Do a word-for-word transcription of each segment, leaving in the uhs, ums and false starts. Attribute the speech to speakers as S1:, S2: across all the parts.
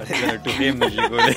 S1: سړی کنه ټوخی هم نشي کولی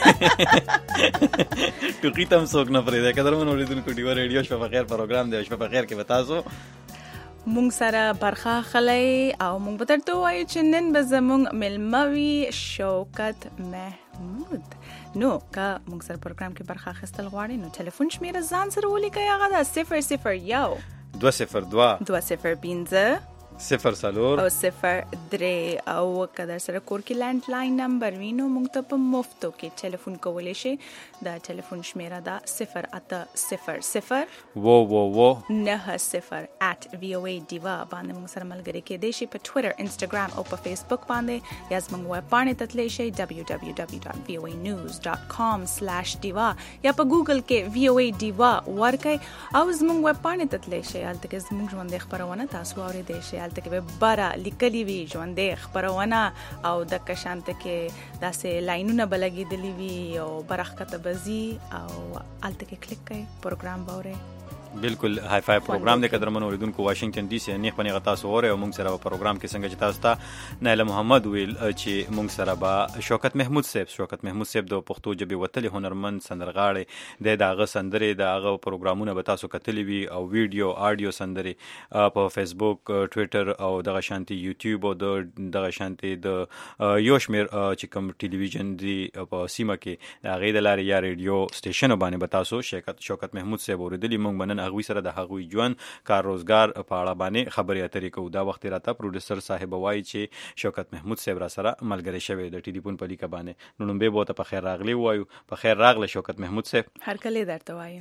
S1: ټوخی ته هم څوک نه پرېږدي. قدرمنو اورېدونکو ډیوه ریډیو شپه په خیر پروګرام دی. شپه په خیر کې به تاسو
S2: مونږ سره برخه خلی او مونږ به درته ووایو چې نن به زمونږ میلمه وي شوکت محمود. نو که مونږ سره پروګرام کې برخه اخیستل غواړئ نو ټلیفون شمیره ځان سره ولیکئ. هغه ده صفر صفر یو
S1: دوه صفر دوه
S2: دوه صفر پنځه
S1: صفر څلور
S2: او صفر درې. او که در سره کور کې لینډ لاین نمبر وي نو موږ ته په مفتو کې ټلیفون کولی شي. دا ټلیفون شمیره ده صفر اته صفر صفر
S1: وو وو وو
S2: نه صفر ات وی او ای ډیوا باندې موږ سره ملګري کېدی شي. په ټویټر، انسټاګرام او په فیسبوک باندې یا زموږ ویب پاڼې ته تللی شئ دبلیو دبلیو دبلیو ډاټ وی او ای نیوز ډاټ کام سلیش ډیوا یا په ګوګل کې وی او ای ډیوا ورکئ او زموږ ویب پاڼې ته تللی شئ. هلته کې زموږ ژوندۍ خپرونه تاسو اورېدی شئ. هلته کې به باره لیکلي وي ژوندۍ خپرونه او دغه شانته کې داسې لاینونه به لګېدلي وي او برخکته به ځي او هلته کې کلیک کړئ پروګرام به اورئ.
S1: بالکل های فای پروګرام دی. قدرمنو اوریدونکو واشنگټن ډي سي نه خپل غتا سو اوره او موږ سره په پروګرام کې څنګه چې تاسو ته نایله محمد ویل چې موږ سره به شوکت محمود صاحب شوکت محمود صاحب د پښتو ژبې وتلي هنرمند سندرغاړي د داغه سندري داغه پروګرامونه به تاسو کتلی وي او ویډیو آډیو سندري په فیسبوک، ټویټر او دغه شانتي یوټیوب او دغه شانتي د یو شمیر چې کوم ټلویزیون دی په سیمه کې دغه د لارې یا ریډیو سټیشن باندې به تاسو شوکت شوکت محمود صاحب اوریدلی. موږ بنن هغوی سره د هغوی ژوند کار روزګار په اړه باندې خبرې اترې کوو. دا وخت راته پروډوسر صاحب وایي چې شوکت محمود صاحب را سره ملګری شوی د ټلیفون په لیکه باندې. نو نوم به بوته په خیر راغلی وایو. په خیر راغله شوکت محمود صاحب.
S2: هر کله درته وایو.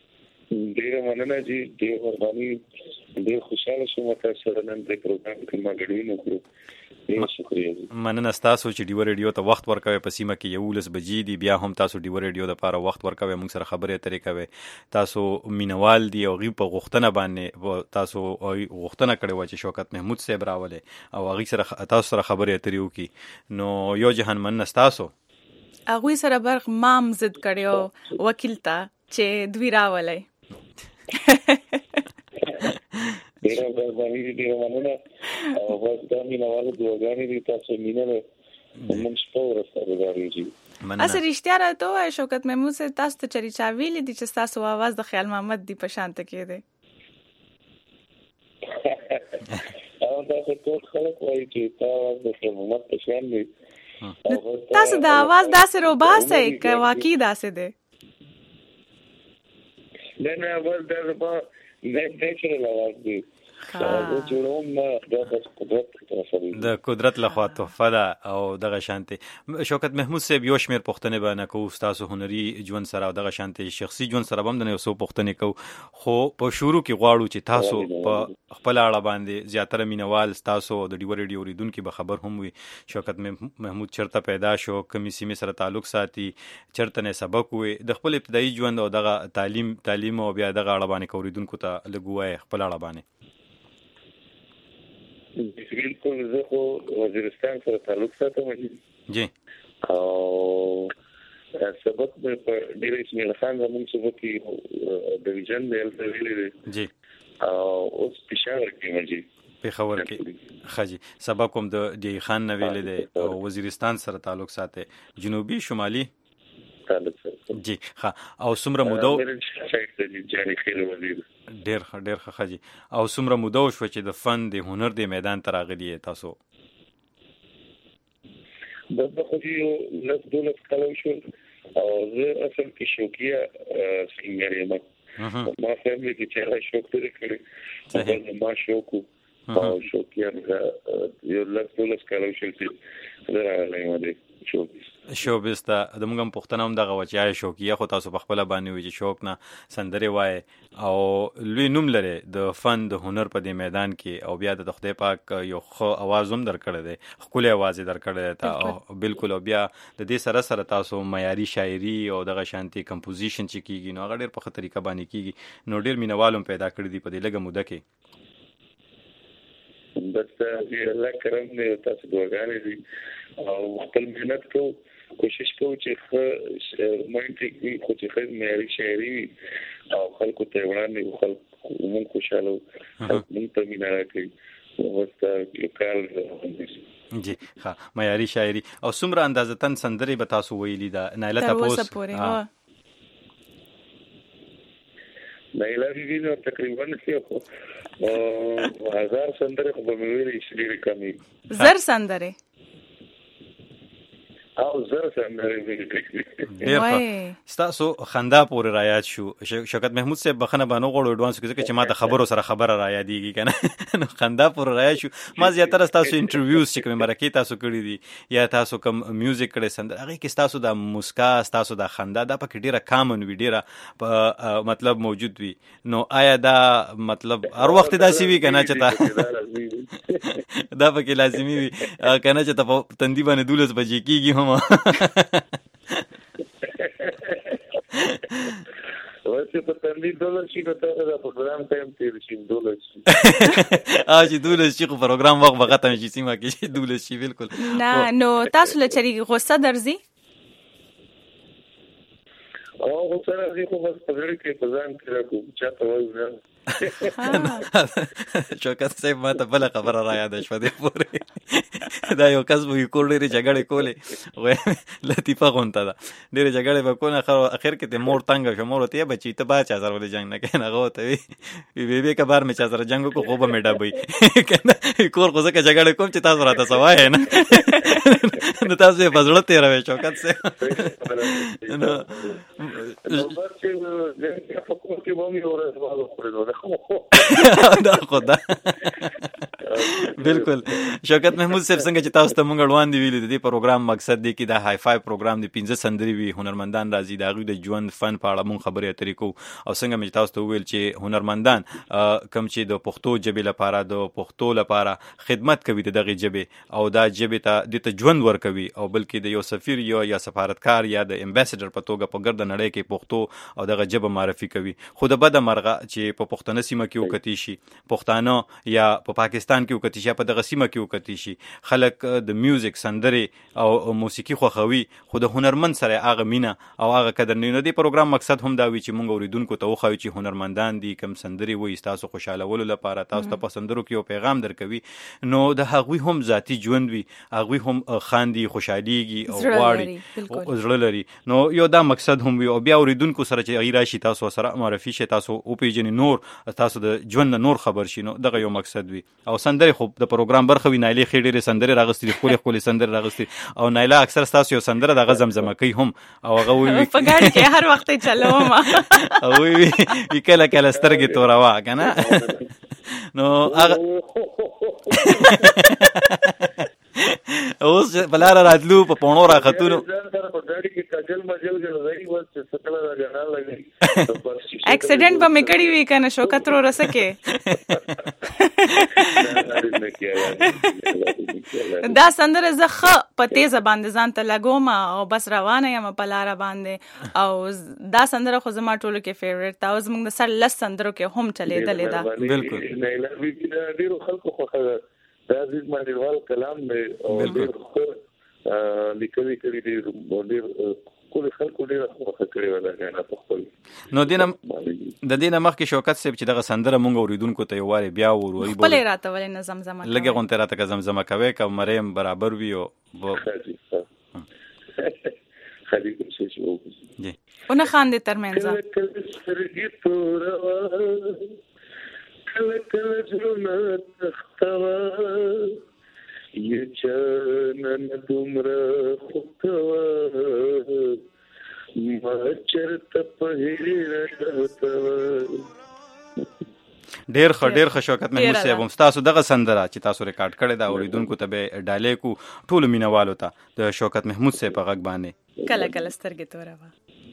S3: ډیره مننه جی، ډیره مهرباني، ډیر خوشاله شوم تاسو سره نن د پروګرام کې ما ګډون وکړو. ډیر شکریہ.
S1: مننه تاسو چې ډیو ریډیو ته وخت ورکوي. په سیمه کې یولس بجې دی بیا هم تاسو ډیو ریډیو د لپاره وخت ورکوي. موږ سره خبرې اترې کوي. تاسو مینوال دی او غي په غوښتنه باندې تاسو غوښتنه کړې و چې شوکت محمود صاحب راولې او هغه سره تاسو سره خبرې اترې وکي. نو یو جهان مننه تاسو.
S2: هغه سره برخ مام زد کړو وکیل ته چې دوی راولې.
S3: ډیره مهرباني، ډیره مننه. او بس دا مینوالو دعاګانې دي تاسو مینه موږ په ورسره راځي.
S2: اصل رښتیا راته وای شوکت محمود صاحب تاسو ته چری چا ویل دي چې تاسو आवाज د خیال محمد دی په شان ته کېده.
S3: او دا ټول خلک وایي چې تاسو د خیال محمد په شان دی.
S2: تاسو د आवाज داسې روباسه کې واقعي داسې دی.
S3: نه نه اول دا په نه نېچرل आवाज دی. دا جوړوم نه دا د قدرت
S1: د قدرت لخوا تحفه ده او دغه شانتي. شوکت محمود صاحب یو شمیر پښتنه باندې کوو تاسو هنري ژوند سره او دغه شانتي شخصي ژوند سره هم د یو څو پښتنه کوو. خو په شروع کې غواړو چې تاسو په خپل اړه باندې زیاتره مینوال تاسو د ډیو ریډیو اوریدونکو به خبر هم وي. شوکت محمود چرته پیدا شو، کومې سیمې سره تعلق ساتي، چرته نه سبق وي، د خپل ابتدایي ژوند او دغه تعلیم تعلیم او بیا دغه اړه باندې اوریدونکو ته لګوي خپل اړه باندې.
S3: بالکل زه خو وزیرستان سره تعلق ساتم
S1: جی
S3: او سبق په ډیر اسماعیل خان زموږ سبق کې د ویژن د ویلې
S1: جی
S3: او اوس پېښور کې مجي
S1: پېښور کې خاجي سبق کوم د دی خان نه ویلې دی او وزیرستان سره تعلق ساتي جنوبي شمالي
S3: تعلق ساتي
S1: جی ها او سمره مودو
S3: جاني خیر وزیر
S1: ډیر ډیر خاجي او سمره مودو شو چې د فن د هنر د میدان ته راغلی تاسو
S3: د خو یو لږ دولت کلو شو او زه اصل کې شوقیه سینګر یم ما فهمي چې چې شوق لري کړی ما شوق او شوقیه یو لږ دولت کلو شو چې راغلی و دې شوق
S1: شوبز ته د موږ هم پښتنه هم دغه وچای شوقیه خو تاسو په خپل باندې وی چې شوق نه سندره وای او لوی نوم لري د فن د هنر په دې میدان کې او بیا د خدای پاک یو خو आवाज هم درکړی دی خپل आवाज درکړی دی او بالکل او بیا د دې سره سره تاسو معیاري شاعري او دغه شانتي کمپوزیشن چې کیږي نو هغه ډېر په طریقه باندې کیږي نو ډېر مینوالم پیدا کړی دی په دې لګه موده کې
S3: بس الله کرم دې تاسو دعاګانې دي او خپل مهنت کو کوشش کوو چې ښه مونږ خو چې ښه معیاري شاعري او خلکو ته وړاندې خلک مونږ خوشاله خلک مونږ ته مینه راکړي وستا لوکال
S1: جی ها معیاري شاعري او څومره اندازتن سندرې به تاسو ویلي دا نایله تاسو
S3: نایله بیبي نو تقریبا څه هزار سندرې خو به مې ویلې چې ډېرې کمې
S2: زر سندرې
S3: او زر سندرې
S1: ډېر ستاسو خندا پورې رایاد شو شوکت محمود صاحب بخنه باندې غوړو اډوانس کې چې ما د خبرو سره خبره را یادېږي کنه نو خندا پورې رایاد شو ما زیاتره تاسو انټرویوز چې کوم مرکې تاسو کړی دي یا تاسو کوم میوزیک کړی سندر هغه کې تاسو د مسکا تاسو د خندا د پکې ډیره کامن وی ډیره مطلب موجود وي نو آیا دا مطلب هر وخت داسې وی کنه چې دا پکې لازمي وي کنه چې ته تندی باندې دولس بجې کېږي هم
S3: ورته په تندې ډالر شي نو دا د پروګرام ټایم تیر شي ډالر شي
S1: ا چې ډالر شي خو پروګرام وخت به ختم شي سیمه کې ډالر شي بالکل
S2: نه نو تاسو له چری غوسه درځي
S3: او غوسه راځي خو بس په ځړ کې په ځان کې راکو چاته وځم
S1: شوکت صاحب ما ته بل خبره را یاد شوه دی پورې دا یو کس به کول ډېرې جګړې کولې لطیفه غونته ده ډېرې جګړې به کول اخر کې ته مور تنګ شو مور ته بچی ته با چا سره ولې جنگ نه کین هغه ته وی وی به کبار مې چا سره جنگ کو خو به مې ډبې کنه کور خو ځکه جګړې کوم چې تاسو راته سوای نه نو تاسو په زړه تیر وې شوکت صاحب نو دا خدا بالکل شوکت محمود صاحب څنګه چې تاسو ته مونږ وړاندې ویلي د دې پروګرام مقصد دی کې دا های فای پروګرام د پنځه سندري وی هنرمندان راځي دا غوي د ژوند فن په اړه مونږ خبرې اترې کوو او څنګه مې تاسو ته ویل چې هنرمندان کم چې د پښتو ژبې لپاره د پښتو لپاره خدمت کوي د دغه ژبې او دا ژبې ته د ژوند ورکوي او بلکې د یو سفیر یو یا سفارتکار یا د امباسډر په توګه په ګرد نړۍ کې پښتو او دغه ژبه معرفي کوي خو د بده مرغه چې په پښتنه سیمه کې وکتی شي پښتانه یا په پاکستان کې وکتی شي په دغه سیمه کې وکتی شي خلک د میوزیک سندري او موسیقي خوښوي خو د هنرمند سره هغه مینا او هغه قدر نه دی پروګرام مقصد هم دا وی چې مونږ اوریدونکو ته وخایو چې هنرمندان دي کم سندري وي تاسو خوشاله ولو لپاره تاسو ته پسندرو کې یو پیغام درکوي نو د هغوی هم ذاتی ژوند وي هغوی هم خاندي خوشاليږي او واړي زړه لري نو یو دا مقصد هم وي او بیا اوریدونکو سره چې غیر شي تاسو سره معرفي شي تاسو او پیجن نور تاسو د ژوند نور خبر شي نو دغه یو مقصد وي او سندري خو د پروګرام برخه وی نایله خېډيره سندري راغستې خولي خولي سندري راغستې او نایله اکثر تاسو یو سندره د غزمزمه کوي هم او هغه وی
S2: په ګاډي کې هر وخت چلوم
S1: او وی کله کله سترګې توروا کنه نو هغه اوس بلار راتلو په پونو راختونو
S2: اکسیډنټ به میکړی وی کنه شوکت رو رسکه دا سندره زخه په تیز باندې ځان ته لګوم او بس روانه یم په لار باندې او دا سندره خو زما ټولو کې فیوریټ تا اوس موږ سره لس سندرو کې هم چلیدلې ده
S1: بالکل
S3: ډیرو خلکو خو دا عزیز مانیوال کلام دی او ډیر لیکلي کړي دي ډیر کول خلکو ډیر خوښ کړي ولا نه په خپل
S1: نو دینه د دینه مخکې شوکت صاحب چې دغه سندره مونږ اوریدونکو ته یواري بیا وروي
S2: خپل راته ولې نه زمزمه
S1: لګي غونته راته زمزمه کوي که مریم برابر وي او
S3: خالي کوشش وکړي
S1: جی
S2: اون خاندې ترمنځ
S3: کله کله زړه تختوا یې چنن دومره خوکوا ما چرته په هیله راځوا
S1: ډیر ښه ډیر ښه شوکت محمود صاحب هم تاسو دغه سندره چې تاسو ریکارډ کړی دا اوریدونکو ته به ډالې کو ټول مینوالو ته د شوکت محمود صاحب په غږ باندې
S2: کله کله سترګې توروا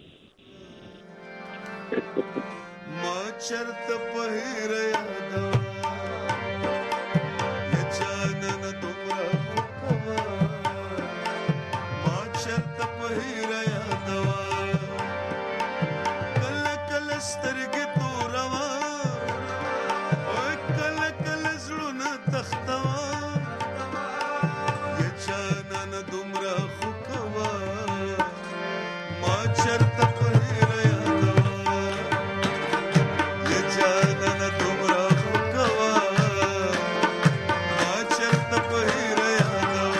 S4: ما چرته په هیله یادوا یا جانان دومره خوکوا ما چرته په هیله یادوا کله کله سترګې توروا او کله کله زړونه تختوا یا جانان دومره خوکوا ما چرته په هیله یادوا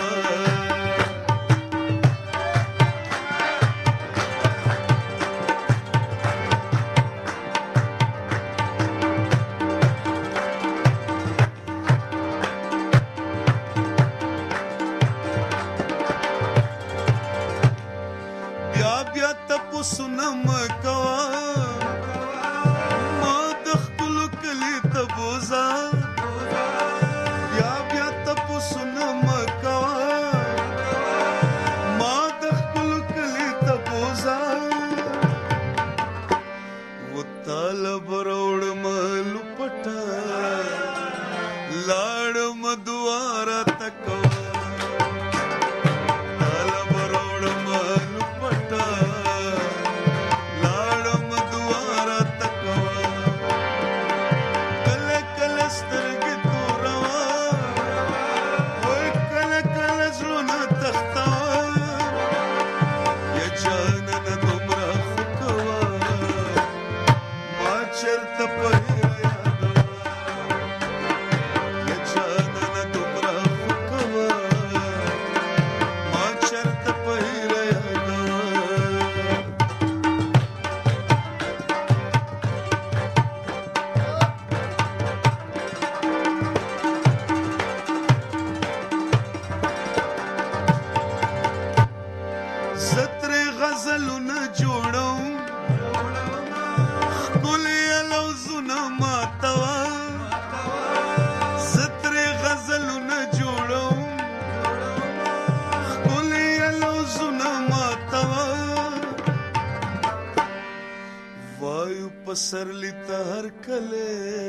S4: پسرلی تهر کله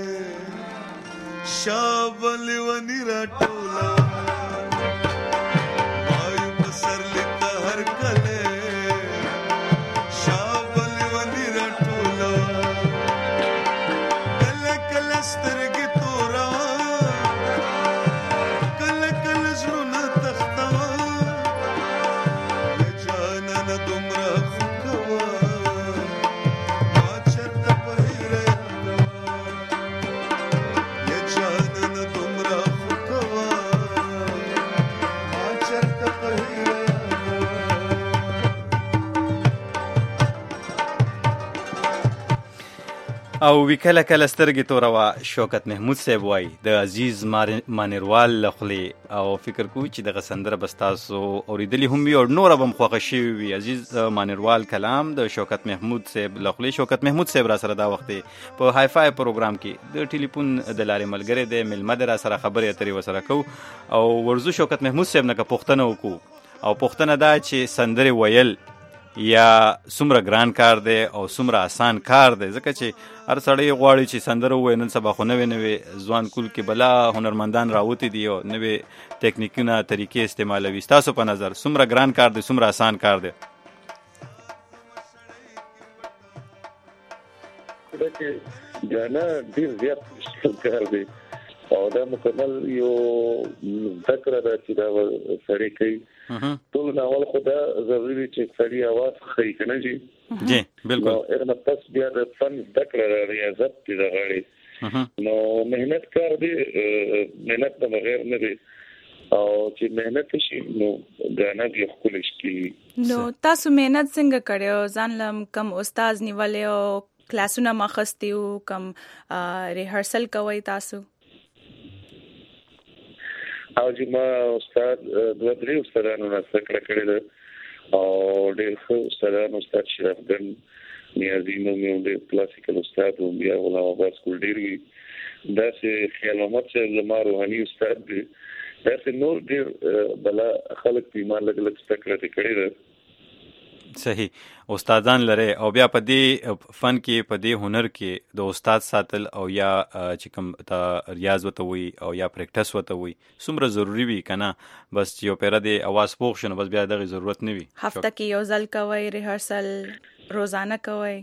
S4: شابلی ونی را ټولا وای پسرلی تهر کله شابلی ونی را ټولا کله کله سترګې تورا کله کله زړونه تختوا جانان دومره خوکوا ما چرته پهیره یا جانان دومره خوکوا ما چرته پهیره
S1: او وکله کله سترګې توروا شوکت محمود صاحب وای د عزیز مانیروال لخلی او فکر کوي چې دغه سندره بستاسو اوریدلی هم وي او نور هم خوښه شوی وي. عزیز مانیروال کلام د شوکت محمود صاحب لخلی. شوکت محمود صاحب را سره دا وخت په های فای پروګرام کې د ټلیفون د لارې ملګری د ملمد را سره خبرې اترې وسره کو او ورزو شوکت محمود صاحب نه پوښتنه وکړو او پوښتنه دا چې سندره ویل یا څومره ګران کار دی او څومره آسان کار دی ځکه چې هر سړی غواړي چې سندره ووایي نن سبا خو نوې نوې ځوان کول کې بلا هنرمندان راوتي دي او نوې ټکنیکونه طریقې استعمالوي. ستاسو په نظر څومره ګران کار دی څومره آسان کار دی؟
S3: ګانا ډېر زیات کار دی او دا مکمل یو ذکر دا چې دا سړی کوي ټول ناول خدا ضروري چې سړی आवाज خې کنه جی
S1: جی بالکل
S3: نو ارنه پس بیا د فن ذکر ریاضت دې غړي نو مهنت کار دی مهنت د بغیر نه دی او چې مهنت شي نو غانا بیا خپل شي.
S2: نو تاسو مهنت څنګه کړو ځان لم کم استاد نیولې او کلاسونه مخستیو کم ریهرسل کوي تاسو؟
S3: او چې ما استاد دوه درې استادانو نه څخه کړی ده او ډېر ښه استادانو استاد شرف ګن نیازي نو مې د کلاسیکل استاد او بیا ولا په سکول ډېر دا چې خیال محمد چې زما روحاني استاد دی دا چې نور ډېر بلا خلک په ایمان لګ لګ څخه کړی ده.
S1: صحیح استادان لري او بیا په دې فن کې په دې هنر کې د استاد ساتل او یا چې کوم تا ریاض وته وي او یا پریکټس وته وي څومره ضروری وي کنه بس یو پیره د اواز پوښ شنو بس بیا دغه ضرورت نه وي.
S2: هفته کې یو ځل کوي ریهرسل روزانه کوي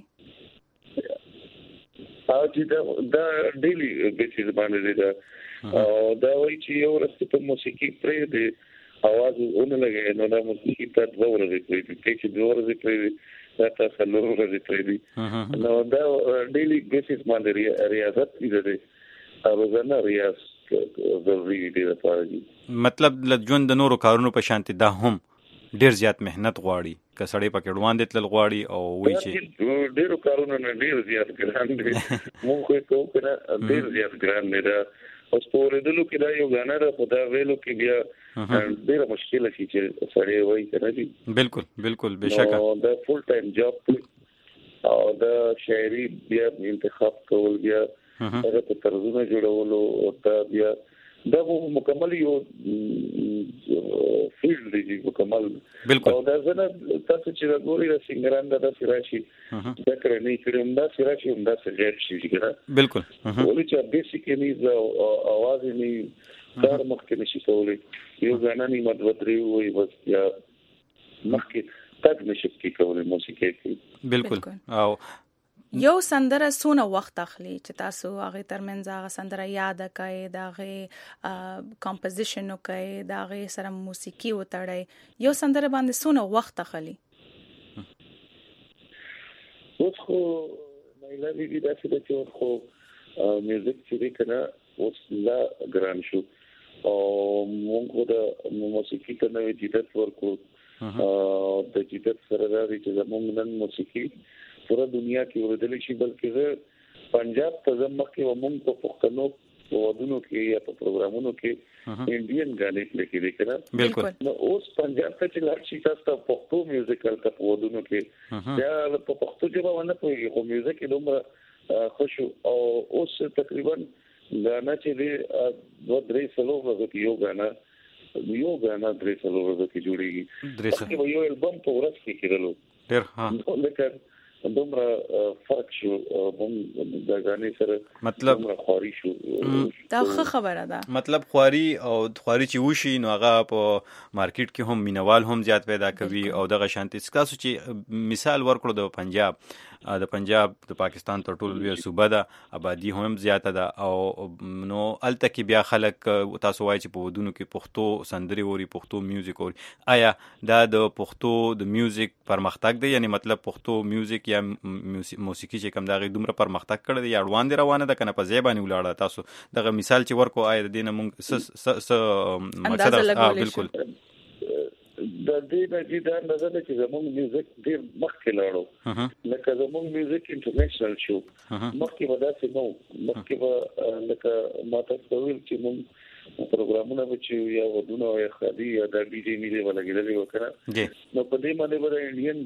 S3: او چې دا دا ډیلی بیسیس باندې دا او دا وایي چې یو ورځ په موسیقي پرې دی आवाज اون لګي نو دا موسیقي ته دوه ورځې کوي چې دوه ورځې کوي دا تاسو له ورځې کوي نو دا ډیلی بیسیس باندې ریاضت دي روزانه ریاض ضروري دي لپاره.
S1: مطلب د ژوند د نورو کارونو په شانتي دا هم ډیر زیات مهنت غواړي که سړی پکې ډوان دي تل غواړي او وایي چې
S3: ډیرو کارونو نه ډیر زیات ګران دي مونږ خو کنه ډیر زیات ګران نه ده او سپورېدلو کې دا یو غاڼه ده خدا ویلو کې بیا ډیره مشکله شي چې سړی وایي کنه دي.
S1: بالکل بالکل بشکه
S3: دا فول ټایم جاب او دا شاعري بیا انتخاب کول بیا هغه په طرزونه جوړولو او دا بیا دا مکمل یو فیلډ دی مکمل
S1: بالکل
S3: او دا زنه تاسو چې ګوري د سنگران د سراشي دا کړنی کړم دا سراشي هم دا سجاد شي ګره
S1: بالکل
S3: ولې چې بیسیک نیز اواز نه کار مخکې نشي کولای یو غاڼه نه مدوتري وي بس یا مخکې تک نشي کولای موسیقي کې.
S1: بالکل او
S2: یو سندره سونه وخت اخلي چې تاسو هغه ترمنځ هغه سندره یاد کړئ دا هغه کمپوزیشن وکړئ دا هغه سره موسیقي وتړئ یو سندره باندې سونه وخت اخلي؟
S3: اوس خو مایلا دې دا چې چې خو میوزیک چې کنه اوس لا ګران شو او موږ د موسیقي ته نوې جدت ورکو د جدت سره راځي چې زموږ نن موسیقي پورا دنیا کې ورته شي بلکې زه پنجاب ته زموږ کې ومن په پښتنو په ودونو کې یا په پروګرامونو کې انډین غانې لیکي دي کنه
S1: بالکل
S3: نو اوس پنجاب ته چې لاړ شي تاسو په پښتو میوزیکل ته په ودونو کې یا په پښتو ژبه باندې په یو میوزیک دومره خوش او اوس تقریبا غانا چې دی دوه درې سلو ورځې کې یو غانا یو غانا درې سلو ورځې کې جوړیږي درې سلو یو البم په ورځ کې کېدلو
S1: ډېر ها
S3: لکه دومره فرق شو موږ د غاني سره
S1: مطلب
S3: خواري شو
S2: دا ښه خبره ده.
S1: مطلب خواري او خواري چې وشي نو هغه په مارکیټ کې هم مینوال هم زیات پیدا کوي او دغه شانتي تاسو چې مثال ورکړو د پنجاب د پنجاب د پاکستان تر ټولو لوی صوبه ده آبادی هم زیاته ده او نو الته کې بیا خلک تاسو وایي چې په ودونو کې پښتو سندري اوري پښتو میوزیک اوري. آیا دا د پښتو د میوزیک پرمختګ دی یعنی مطلب پښتو میوزیک یا موسیقي چې کوم دغه دومره پرمختګ کړی دی یا روان دی روانه ده کنه په ځای باندې ولاړه؟ تاسو دغه مثال چې ورکو آیا د دینه مونږ س س مقصد بالکل
S3: د دې نه چې دا نظر چې زموږ میوزیک ډیر مخکې لاړو لکه زموږ میوزیک انټرنیشنل شو مخکې ودا چې نو مخکې به لکه ماته کوي چې موږ پروګرامونه بچو یا ودونه یا خادي یا د ډي جي میلې ولګېدلې وکړه نو په دې باندې به انډین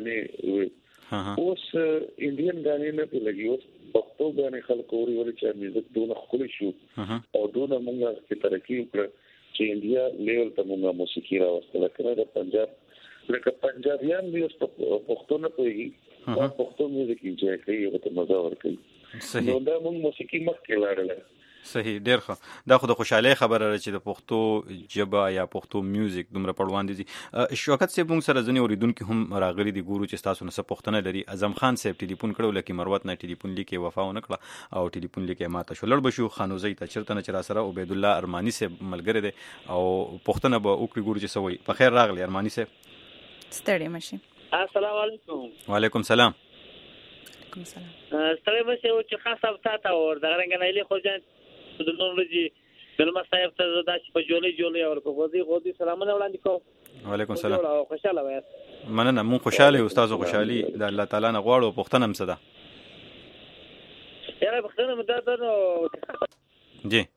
S3: غانې اوس انډین غانې نه لګي اوس پښتو غانې خلک اوري ولې چې میوزیک دونه خولي شو او دونه موږ کې ترقی وکړه چې انډیا لیول ته موږ موسیقي راوستل کړه. د پنجاب لکه پنجابیان به پښتو نه کوي او پښتو میوزیک یې کوي او ته مزه ورکوي. نو دا موږ موسیقي مخکې لاړل.
S1: صحیح، ډیر ښه. دا خو د خوشحالۍ خبره ده چې د پښتو ژبه یا پښتو میوزیک دومره پړوان دي. شوکت صاحب موږ سره ځنې اوریدونکي هم راغلي دي، ګورو چې تاسو نه څه پوښتنه لري. اعظم خان صاحب ټلیفون کړو لکه مروت نه ټلیفون لیکي وفا ونه کړه او ټلیفون لیکي ماته شو. لړ بشو خانوزي ته چرته نه چر سره عبید الله ارمانی صاحب ملګری دی او پوښتنه به وکړي، ګورو چې سوي. په خیر راغلی ارمانی صاحب.
S2: ستړي مشي.
S5: السلام علیکم.
S1: وعلیکم سلام.
S2: وعلیکم سلام.
S5: ستړي مشي او چې خاصه تاسو اور دغه رنګ نه لې خو ځان د نورلجی دلما صاحب ته د داسې په جولې جولې اور په غوډي غوډي سلامونه وړاندې کوم.
S1: وعلیکم سلام.
S5: او خوشاله وایي.
S1: مننه، مون خوشاله یو. استاد خوشحالي د الله تعالی نه غواړو. پښتنه هم صدا
S5: یاره پښتنه مدد نو
S1: جی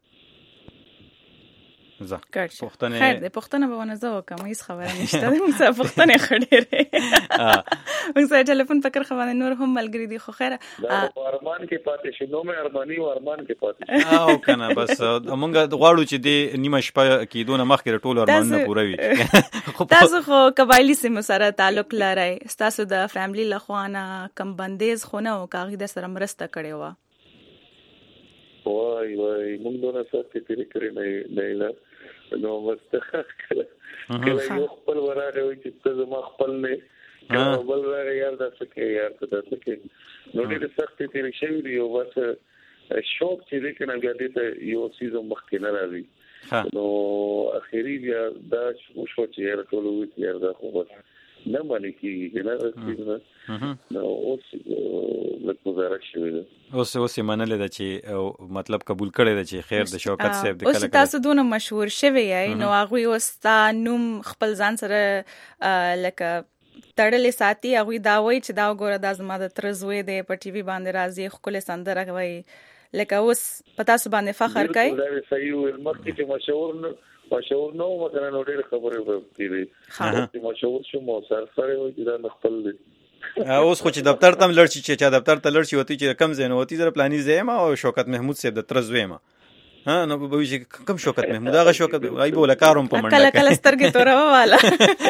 S1: زه
S2: پښتنه خیر دې پښتنه به ونه زو کوم هیڅ خبره نشته. موږ سره پښتنه خډېره موږ سره ټلیفون فکر خوانه نور هم ملګری دي خو خیر
S3: ارمان کې پاتې شي. نو مې ارمانی او ارمان کې پاتې شي
S1: او کنه بس موږ غواړو چې دې نیمه شپه کې دونه مخکې ټول ارمانونه پوره وي.
S2: تاسو خو قبایلی سیمه سره تعلق لرئ، تاسو د فیملی لخوانه کم بندیز خونه او کاغی د سره مرسته کړې و؟
S3: وای وای موږ دونه سخت تیری کړی نه نه نو مستخ کړه کله یو خپل وراره وي چې ته زما خپل نه کله بل وراره یار داسې کې یار ته داسې کې نو دې سخت تیری شوی دی او بس شوق چې دې کنه بیا دې ته یو سیزن مخکې نه راځي نو اخیری بیا دا شو چې یار ټول وي یار دا خو بس نه باندې کیږي نه نو اوس لکه گزارش شوی دی.
S1: اوس اوس یې منلې ده چې مطلب قبول کړی ده چې خیر د شوکت صاحب د کله
S2: اوس تاسو دونه مشهور شوی یې نو هغه اوس تا نوم خپل ځان سره لکه تړلې ساتي. هغه دا وایي چې دا وګوره د زما د ترزوي دی په ټي وي باندې راځي خپل سندره کوي لکه اوس پتا سو باندې فخر کوي.
S3: دا صحیح و مخکې چې مشهور مشهور نو مثلا نو ډېر خبرې وکړي چې مشهور شو مو سر سره وي چې دا خپل دي.
S1: اوس خو چې دفتر تم لړ شي چې دفتر ته لړ شي وتی چې کم زین وتی زره پلاني زېما او شوکت محمود صاحب د ترزویما ها نو به وي چې کم شوکت محمود هغه شوکت ای بوله کاروم په منډه
S2: کله کله سترګې تورو والا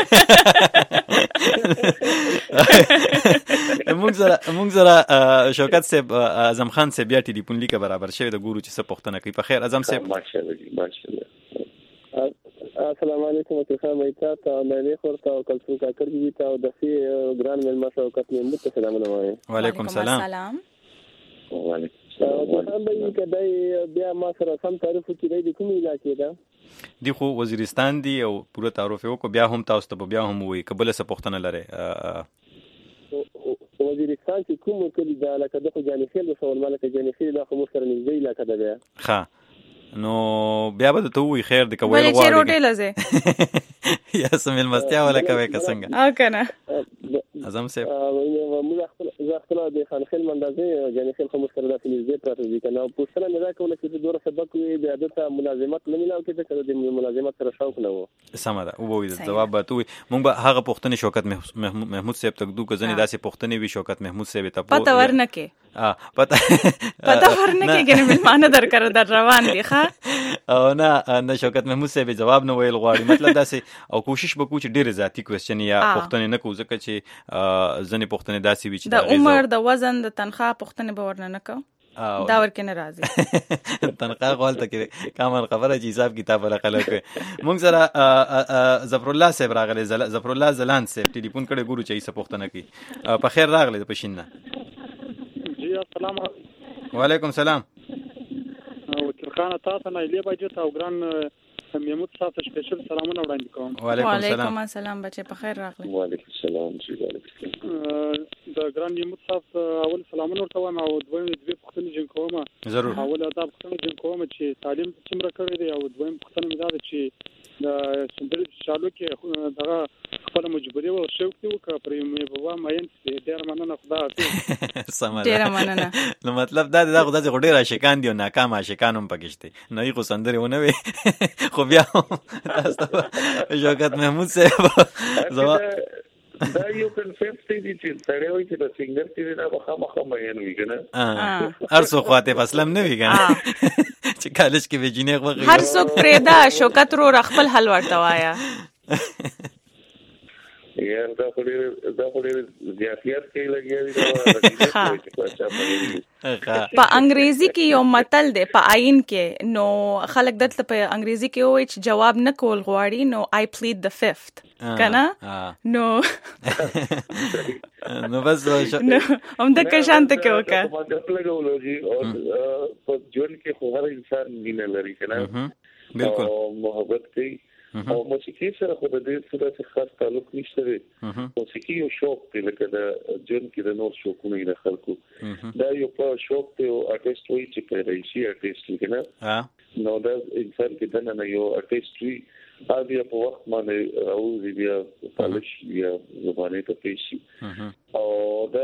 S1: موږ سره موږ سره شوکت صاحب اعظم خان صاحب بیا ټلیفون لیکه برابر شوی د ګورو چې څه پوښتنه کوي. په خیر اعظم صاحب.
S3: ماشاءالله ماشاءالله.
S5: السلام علیکم وکړه مېتا ته مې خورته او کلڅو کا کړی ته او د سی ګران مل ما شوکت محمود ته سلامونه وایم.
S1: وعلیکم سلام.
S3: وعلیکم
S5: السلام. هم کدی بیا ما سره سم تعریف کړی د کوم علاقې ده
S1: دی خو وزیرستان دی او پوره تعارف وکړو بیا هم تاسو ته بیا هم وي قبل څه پوښتنه لري.
S5: وزیرستان چې کوم کلی دا لکه د جانفیل د سوال مالک جانفیل دا خو سره نږدې علاقه ده بیا
S1: ښه نو بیا به ته وی خیر د کوي
S2: غواړي ولې چې روټي لزه
S1: یا سمل مستیا ولا کوي څنګه
S2: او کنه
S1: اعظم صاحب
S5: موږ خپل ځخله د خانخیل مندازه جانفیل خو سره د نږدې پراته دي کنه او پوښتنه مې دا کوله چې د دوره سبق وي د عادت ملازمت نه ملاو کې چې د ملازمت سره شوق نه و.
S1: سم ده او وې جواب به تو موږ به هغه پوښتنه شوکت محمود صاحب تک دوه ځنې داسې پوښتنه وی شوکت محمود صاحب ته
S2: پته ورنکه
S1: اه پته
S2: پته ورنکه کنه ملمانه در کړ در روان دي ښا
S1: او نه نه شوکت محمود صاحب جواب نه ویل غواړي مطلب داسې او کوشش وکړو چې ډېر ذاتی کوېسچن یا پوښتنه نه کوو ځکه چې ځنې پوښتنې داسې وي چې
S2: د عمر د وزن د تنخواه پوښتنې به ورنه نه کوو دا ورکې نه راځي
S1: تنخواه غوالته کې کامل خبره چې حساب کتاب ولا خلک مونږ سره ظفر الله صاحب راغلی ظفر الله زلاند صاحب ټلیفون کړی ګورو چې څه پوښتنه کوي په خیر راغلی د پښین نه
S6: جی السلام علیکم
S1: وعلیکم السلام
S6: وکیل خان تاسو نه لیبا جته او ګران محمود صاحب ته سپیشل سلامونه وړاندې کوم
S2: وعلیکم السلام بچي په خیر راغلی
S3: وعلیکم السلام جی وعلیکم
S6: د ګران محمود صاحب اول سلامونه ورته وایم او دویم دوی پوښتنې جن کوم
S1: ضرور
S6: اول دا پوښتنه جن کوم چې تعلیم څومره کړی دی او دویم پوښتنه مې دا ده چې د سندرې چالو کې دغه خپل مجبوري او شوق دی او پرې مې بابا ماین ډیر مننه خدا حافظ
S2: سم ډیر مننه
S1: نو مطلب دا دا خدای چې ډیر عاشقان دي او ناکام عاشقان هم پکشته نه یې خو سندرې ونه وي خو بیا تاسو شوکت محمود صاحب زما
S3: دا یو کنسپټ دی چې سړی وایي چې د سنگر چې دا مخامخ مېن وي کنه
S1: هر څو خواته فصلم نه وي کنه چې کالج کې وجینې غوږی
S2: هر څوک پرېدا شوکت رو خپل حل ورته وایا
S3: یا دا خو ډېر دا خو ډېر زیاتیات کوي لګیا دي
S2: په انګریزي کې یو متل دی په آئین کې نو خلک دلته په انګریزي کې وایي چې جواب نه کول غواړي نو I plead the fifth کنه نو
S1: نو بس
S3: هم
S2: د کشانت کې وکړه
S3: مطلب لګولوږي او په ژوند کې خو هر انسان مینه لري کنه
S1: بالکل
S3: محبت کوي او موسیقي سره خو د دې سره څه خاص تعلق نشته دی موسیقي یو شوق دی لکه د ژوند کې د نور شوقونه د خلکو دا یو په شوق دی او ارټیست وایي چې پیدا شي ارټیست کنه نو دا انسان کې دنه نه یو ارټیست وي بیا په وخت باندې راوځي بیا پالش بیا زبانه ته پیشي او دا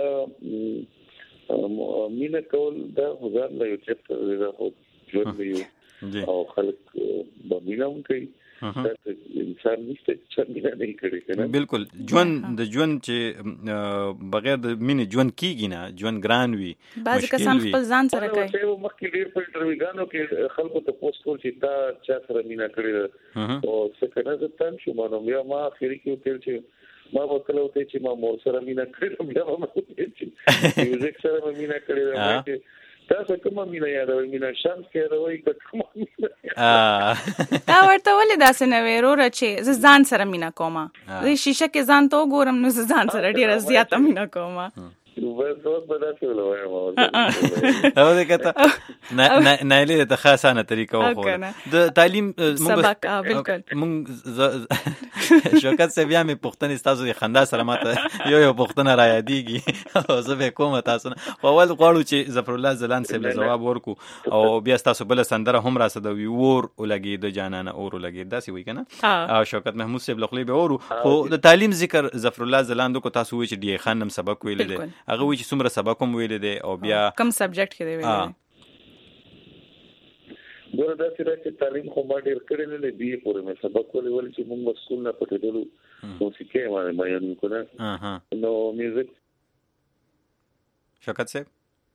S3: مینه کول دا ځان له یو چپټر دی خو ژوند دی او خلک به مینه کوي انسان نشته چې مینه نه کوي کنه
S1: بالکل ژوند د ژوند چې بغیر د مینې ژوند کیږي نه ژوند ګران وي
S2: بعض کسان خپل ځان سره کوي
S3: مخکې ډیر په انټرویوګانو کې خلکو ته پوسټ کول چې دا چا سره مینه کړې او څه کنه زه تم شو مانو بیا ما اخري کې وکړ چې ما وکړو ته چې ما مور سره مینه کړې بیا ما وکړ چې میوزیک سره مینه کړې تاسو کومه مینه یادوي مینه شمس کې یادوي کومه مینه
S2: دا ورته ولې داسې نه وي وروره چې زه ځان سره مینه کوم زه شیشه کې ځان ته وګورم نو زه ځان سره ډیره زیاته مینه کوم
S3: نو بس به دا څه ولوایم
S1: او دا کته نه نه له ته خاصه طریقه وخو د تعلیم
S2: سبق بالکل
S1: مونږ شوکت څه بیا مې پوښتنه تاسو د خندا سره ماته یو یو پوښتنه را یادېږي او زه به کوم تاسو نه اول غواړو چې ظفر الله زلان صاحب جواب ورکو او بیا تاسو بل سندره هم را سدوي ور ولګي د جانانه اور ولګي داسې وای کنه او شوکت محمود صاحب لخلې به اورو خو د تعلیم ذکر ظفر الله زلان کو تاسو وای چې دی خانم سبق ویل دي هغه وی چې څومره سبق هم ویل دي او بیا
S2: کوم سبجیکټ کې دی ویل
S3: ګوره دا چې تعلیم خو ما ډېر کړی نه دی پورې مې سبق ولې ولې چې موږ مسکول نه پټېدلو موسیقي باندې بیان وکړه نو میوزیک
S1: شوکت صاحب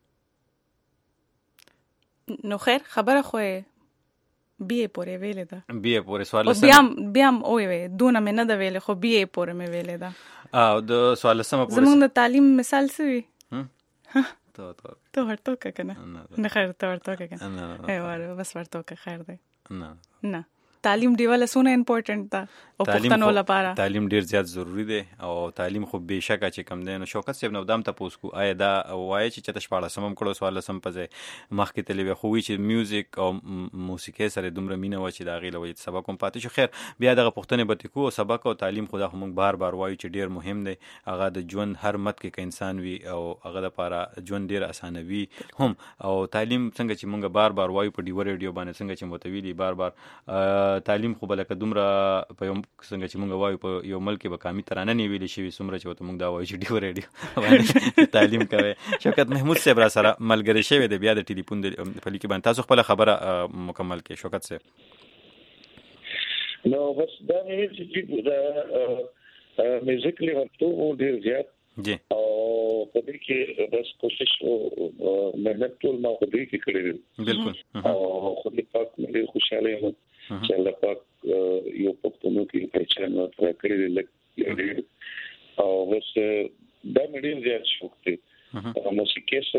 S2: نو خیر خبره خو بی پورې ویلې ده
S1: بی پورې سوال
S2: سم بیا بیا او وی دونه مې نه ده ویلې خو بی پورې مې ویلې ده
S1: او د سوال سم پورې
S2: زموږ د تعلیم مثال څه وي
S1: تو تو
S2: تو ورته کنه نه خیر ته ورته کنه ایواره بس ورته خیر دی
S1: نه
S2: نه تعلیم دیواله سونه امپورټنت ده او پښتنو لپاره
S1: تعلیم ډیر زیات ضروری دی او تعلیم خو به شکه چې کم دی نو شوکت صاحب نو دام ته پوسکو آیا دا وایي چې چته شپاړه سمم کړو سوال سم پځه مخکې تلوي خو وی چې میوزیک او موسیقي سره دومره مینه و چې دا غیله وي سبق کوم پاتې شو خیر بیا دغه پښتنه به کو سبق او تعلیم خدا هم بار بار وایي چې ډیر مهم دی هغه د ژوند هر مت کې ک انسان وي او هغه لپاره ژوند ډیر اسانه وي هم او تعلیم څنګه چې مونږ بار بار وایو په ډیو ریډیو باندې څنګه چې متویلی بار بار تعلیم خو بلکه دومره په یو څنګه چې مونږ وایو په یو ملک به کمی ترانه نه ویلې شي څومره چې مونږ دا وایو چې ډیو ریډیو تعلیم کوي شوکت محمود صاحب را سره ملګری شوی دی بیا د ټلیفون د په لیکي باندې تاسو خپل خبره مکمل کړئ شوکت صاحب
S3: نو بس دا مې چې دا میوزیک لیوالتو ډیر زیات
S1: جی
S3: او په دې کې بس کوشش او مهنت ټول ما په دې کې کړې
S1: بالکل
S3: او خو دې پاک مې خوشاله یم چې الله پاک یو پښتنو کې پہچان ورکړي لکه او بس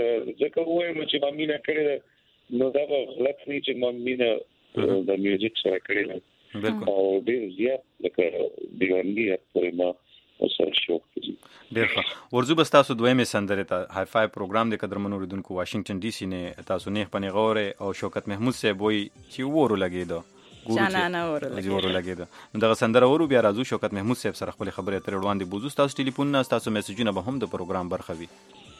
S3: ځکه وایم چې ما مینا کړې نو دا غلط نه چې ما مینا د میوزیک سره کړې
S1: بالکل
S3: او ډیر زیات لکه دیوانګي پر ما وسره شوق دي.
S1: ډیر ښه. ورزو بس تاسو دویمه سندره ته های فای پروګرام د قدرمنو اوریدونکو واشنگټن ډي سي نه تاسو نه پنی غوره او شوکت محمود صاحب وای چې وورو لګیدو
S2: جانانه ورو
S1: لګیدو لګیدو نو دا سندره ورو بیا راځو شوکت محمود صاحب سره خپل خبرې تر وړاندې بوزو. تاسو ټلیفون نه تاسو میسجونه به هم د پروګرام برخه وي.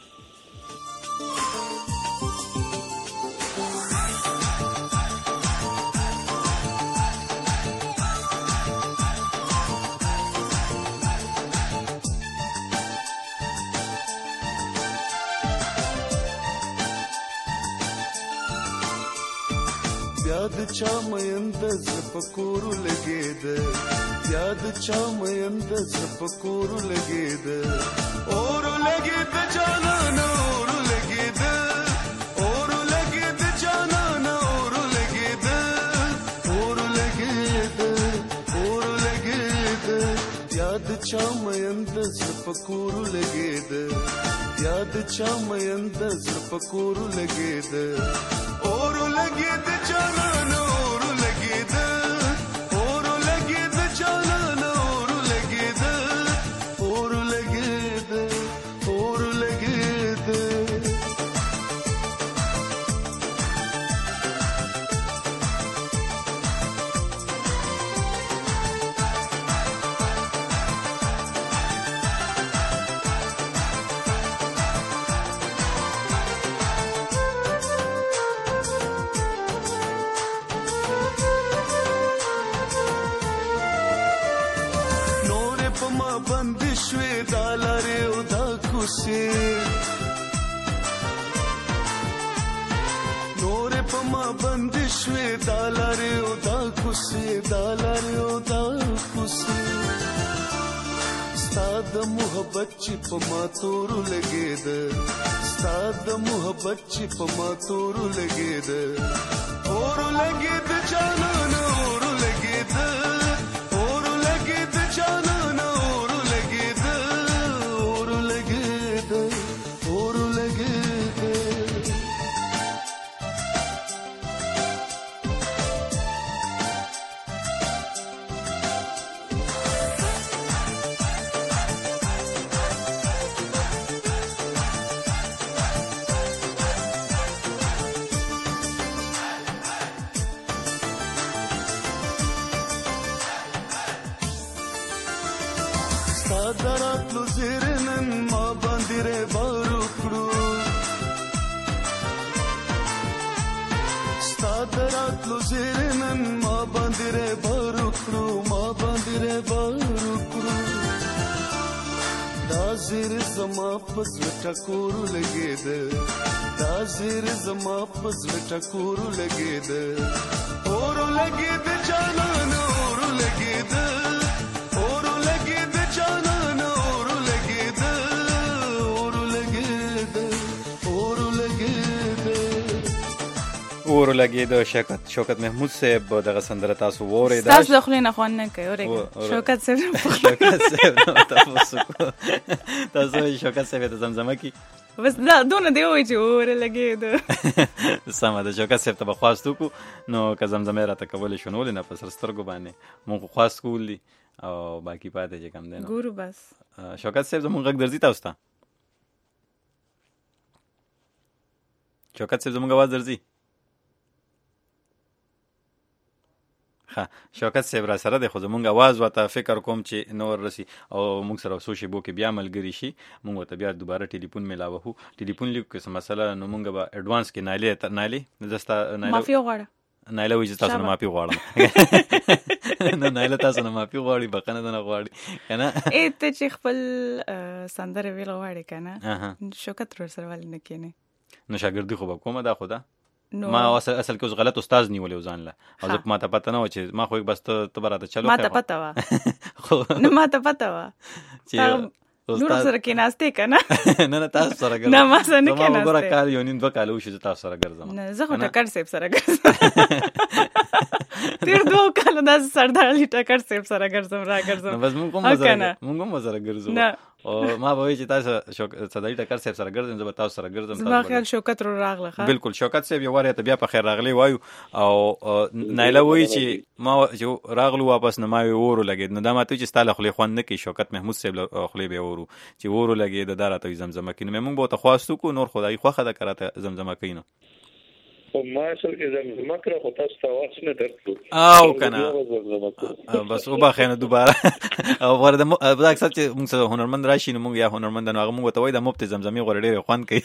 S4: یاد چا مېند زپکور لګید یاد چا مېند زپکور لګید اور لګید جانان اور لګید اور لګید جانان اور لګید اور لګید اور لګید یاد چا مېند زپکور لګید یاد چا مېند زپکور لګید اور لګید جانان اور لګید اور لګید جانان اور لګید اور لګید اور لګید بندشوي دالاره او دا کوسه نور په ما بندشوي دالاره او دا کوسه دالاره او دا کوسه ستاد محبت چې په ما تور لګید ستاد محبت چې په ما تور لګید اور لګید جانان اور لګید اور لګید جانان دراتلو زیرنن ما باندې ر بارو کړو ستادراتلو زیرنن ما باندې ر بارو کړو ما باندې ر بارو کړو دا زیر زما پس ټکور لګید دا زیر زما پس ټکور لګید اور لګید جانان اور لګید
S1: اور لګید شوکت شوکت محمود صاحب دغه سندره تاسو وره
S2: دا تاسو خو نه خوان نه کوي شوکت صاحب
S1: شوکت صاحب تاسو تاسو شوکت صاحب ته زمزمه کی
S2: بس دا دونه دی وای چې اور لګید
S1: سم ده شوکت صاحب ته بخواستو کو نو که زمزمه را تکول شنول نه پس سترګو باندې مونږ خواست کولی او باقی پاتې چې کم دینو
S2: ګورو بس
S1: شوکت صاحب زمونږ غږ درځي تاسو ته شوکت صاحب زمونږ आवाज درځي ها شوکت صاحب را سره د خو زمونږ आवाज وته فکر کوم چې نور رسی او موږ سره سوشي بو کې بیا ملګری شي موږ ته بیا دوباره ټلیفون ملاوه هو ټلیفون لیک کې مسله نو موږ به اډوانس کې نایله تر نایله دستا نایله
S2: مافي غواړه
S1: نایله وځي تاسو نه مافي غواړم نه نایله تاسو نه مافي غواړي بقنه نه غواړي کنه
S2: اته چې خپل سندره ویل غواړي کنه شوکت ور سره ول نه کینه
S1: نو شاګردي خو به کومه دا خدا ما اصل اصل کې اوس غلط استاد نیولې وزان له او ځکه ما ته پته نه و چې ما خو یک بس ته براته چلو
S2: ما ته پته و نو ما ته پته و چې نور سره کې ناشته کنه
S1: نه نه تاسو سره ګرځم
S2: نه ما سره نه کې
S1: ناشته ما ګوره کار یو نیم دوه کال وشي تاسو سره ګرځم
S2: نه زه خو ټکر سیب سره ګرځم تیر دوه کال د سردار علی ټکر سیب سره ګرځم را ګرځم
S1: بس مونږ کوم مزه مونږ هم مزه ګرځو او ما به چې تاسو صدای ټکر صاحب سره ګرځم زه به تاسو سره ګرځم.
S2: زما خیال شوکت رو راغله ښه
S1: بالکل شوکت صاحب یو واره ته بیا په خیر راغلی وایو او نایله وایي چې ما چې راغلو واپس نه ما ورو لګید نو دا ماته چې ستاله خلی خوان نه کې شوکت محمود صاحب خلی به ورو چې ورو لګید دا راته زمزمه کینو موږ به ته خواستو کو نور خدای خوخه دا کراته زمزمه کینو
S3: او ما اصل کې زمزمه کړه خو تاسو تاسو نه درکو
S1: او کنه بس او باخنه دوباره او ورته دا اکثر چې موږ هنرمند راشي نو موږ یا هنرمند نو هغه موږ ته وای د مفت زمزمي غوړ ډېر خوان کوي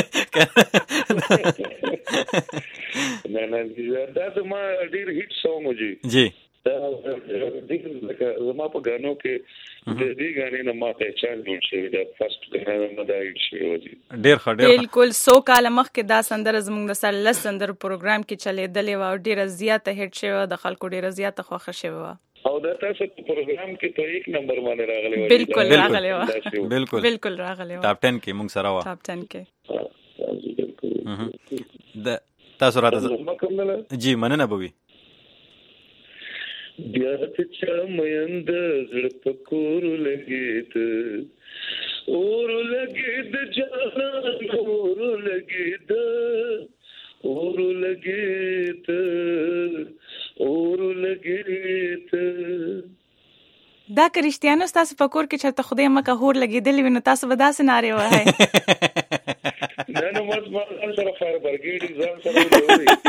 S3: نه نه دا د ما ډېر هیټ سونګ وږي
S1: جی
S3: دا د زما په غانو کې د دې غانې نه ما ته چان جوړ شوی دا فرست غانې نه دا هیټ شوی وږي
S1: ډېر خډیر
S2: بالکل سو کال مخکې دا سندره زموږ د سر لس سندر پروګرام کې چلیدلې و او ډېر زیاته هیټ شوی د خلکو ډېر زیاته خوښه شوی و
S3: او دا تاسو په پروګرام کې ته یک نمبر باندې راغلی و
S2: بالکل راغلی و
S1: بالکل
S2: بالکل راغلی و
S1: ټاپ ټن کې موږ سره و
S2: ټاپ ټن کې
S1: د تاسو راته جی مننه بوي
S3: بیا ته چا مېند زړه پکور لګید اور لګید جانان اور لګید اور لګید اور لګید
S2: دا کرشتیانو تاسو په کور کې چرته خدای مکه هور لګیدلې ویني تاسو به دا سناریو وای
S3: نه نو مس ما سره فایر برګیډ ځان سره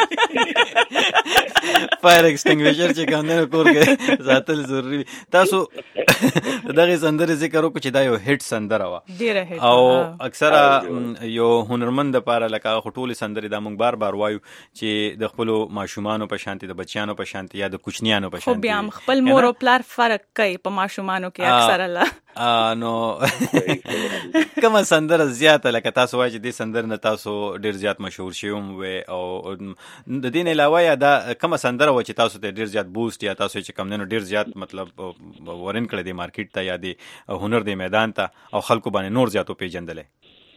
S3: وي
S1: فایر ایکسټینګویشر چې کاندنه کور کې ذاتل ضروری تاسو دغه سندره ذکر وکړو چې دا یو هټ سندره وا
S2: ډیره هټ
S1: او اکثره یو هنرمند لپاره لکه خټول سندره د مونږ بار بار وایو چې د خپل ماشومانو په شانتي د بچیانو په شانتي یا د کوچنیانو په شانتي
S2: خو بیا خپل مور او پلار فرق کوي په ماشومانو کې اکثره لا
S1: نو کومه سندره زیاته لکه تاسو وایي چې د سندره نه تاسو ډیر زیات مشهور شوم و او د دین علاوه یا دا کومه سندره و چې تاسو ته ډیر زیات بوست یا تاسو چې کم نه ډیر زیات مطلب ورن کړی دی مارکیټ ته یا دی هنر دی میدان ته او خلکو باندې نور زیاتو پیژندلې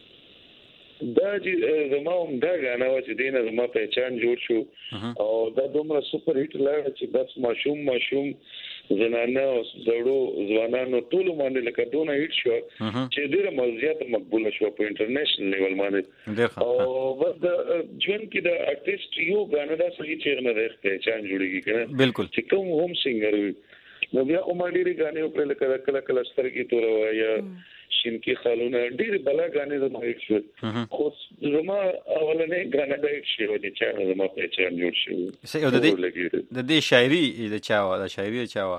S3: دا چې زما هم دا غاڼه و چې دینه زما پہچان جوړ شو او دا دومره سپر هیټ لاړ چې بس ماشوم ماشوم زنانه او زړو ځوانانو ټول باندې لکه دونه هیټ شو چې ډیره مزیات مقبوله شو په انټرنیشنل لیول باندې او بس د ژوند کې د ارټیست یو غاڼه دا صحیح چې نه ده پہچان جوړیږي کنه
S1: بالکل
S3: چې کوم هم سنگر وي نو بیا کومه ډیره غاڼه په لکه کله کله سترګې تور وایي شینکی خالونه ډیر بلا غانې زما هیڅ شو خو زما اولنې غانې د هیڅ شو د چا زما په چان جوړ شو
S1: د دې د دې شاعري د چا و د شاعري د چا و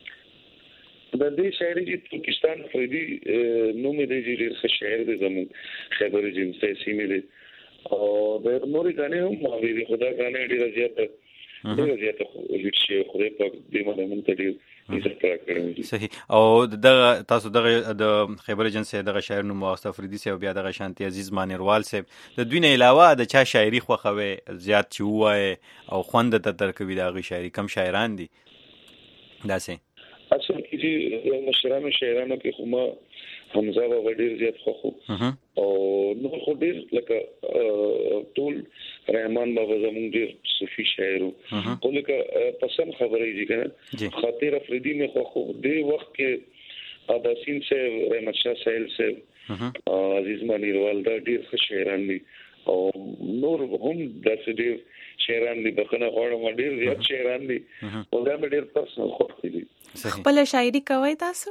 S3: د دې شاعري چې پاکستان فریدي نو مې د ډیر ښه شاعر دی زمو خبر جنسي سیمې دی او د نوري غانې هم ما وی خدا غانې ډیر زیاته ډیر زیاته هیڅ شي خو په دې باندې مونږ ته ډیر
S1: صحیح او دغه تاسو دغه د خبر جنسي دغه شاعر نو مصطفی فریدي سي او بیا دغه شانتي عزیز مانیروال سي د دوی نه علاوه د چا شاعري خوخوي زیات چې وای او خوند ته ترکوي دغه شاعري کم شاعران دي داسې
S3: اصل کې چې مشرانو شاعرانو کې خو حمزه بابا ډیر زیات خوخو او نو خو ډیر لکه ټول رحمان بابا زموږ ډیر صوفي شاعرو خو لکه پسند خبرې دي کنه خاطر افریدي مې خوخو دې وخت کې عباسین سے رحمت شاه سهیل سے عزیز مانیروال دا ډیر ښه شاعران دي او نور هم داسې ډیر شاعران دي بخنه غواړم ډیر زیات شاعران دي او دا مې ډیر پرسنل خوښ دي
S2: خپل شاعري کوي تاسو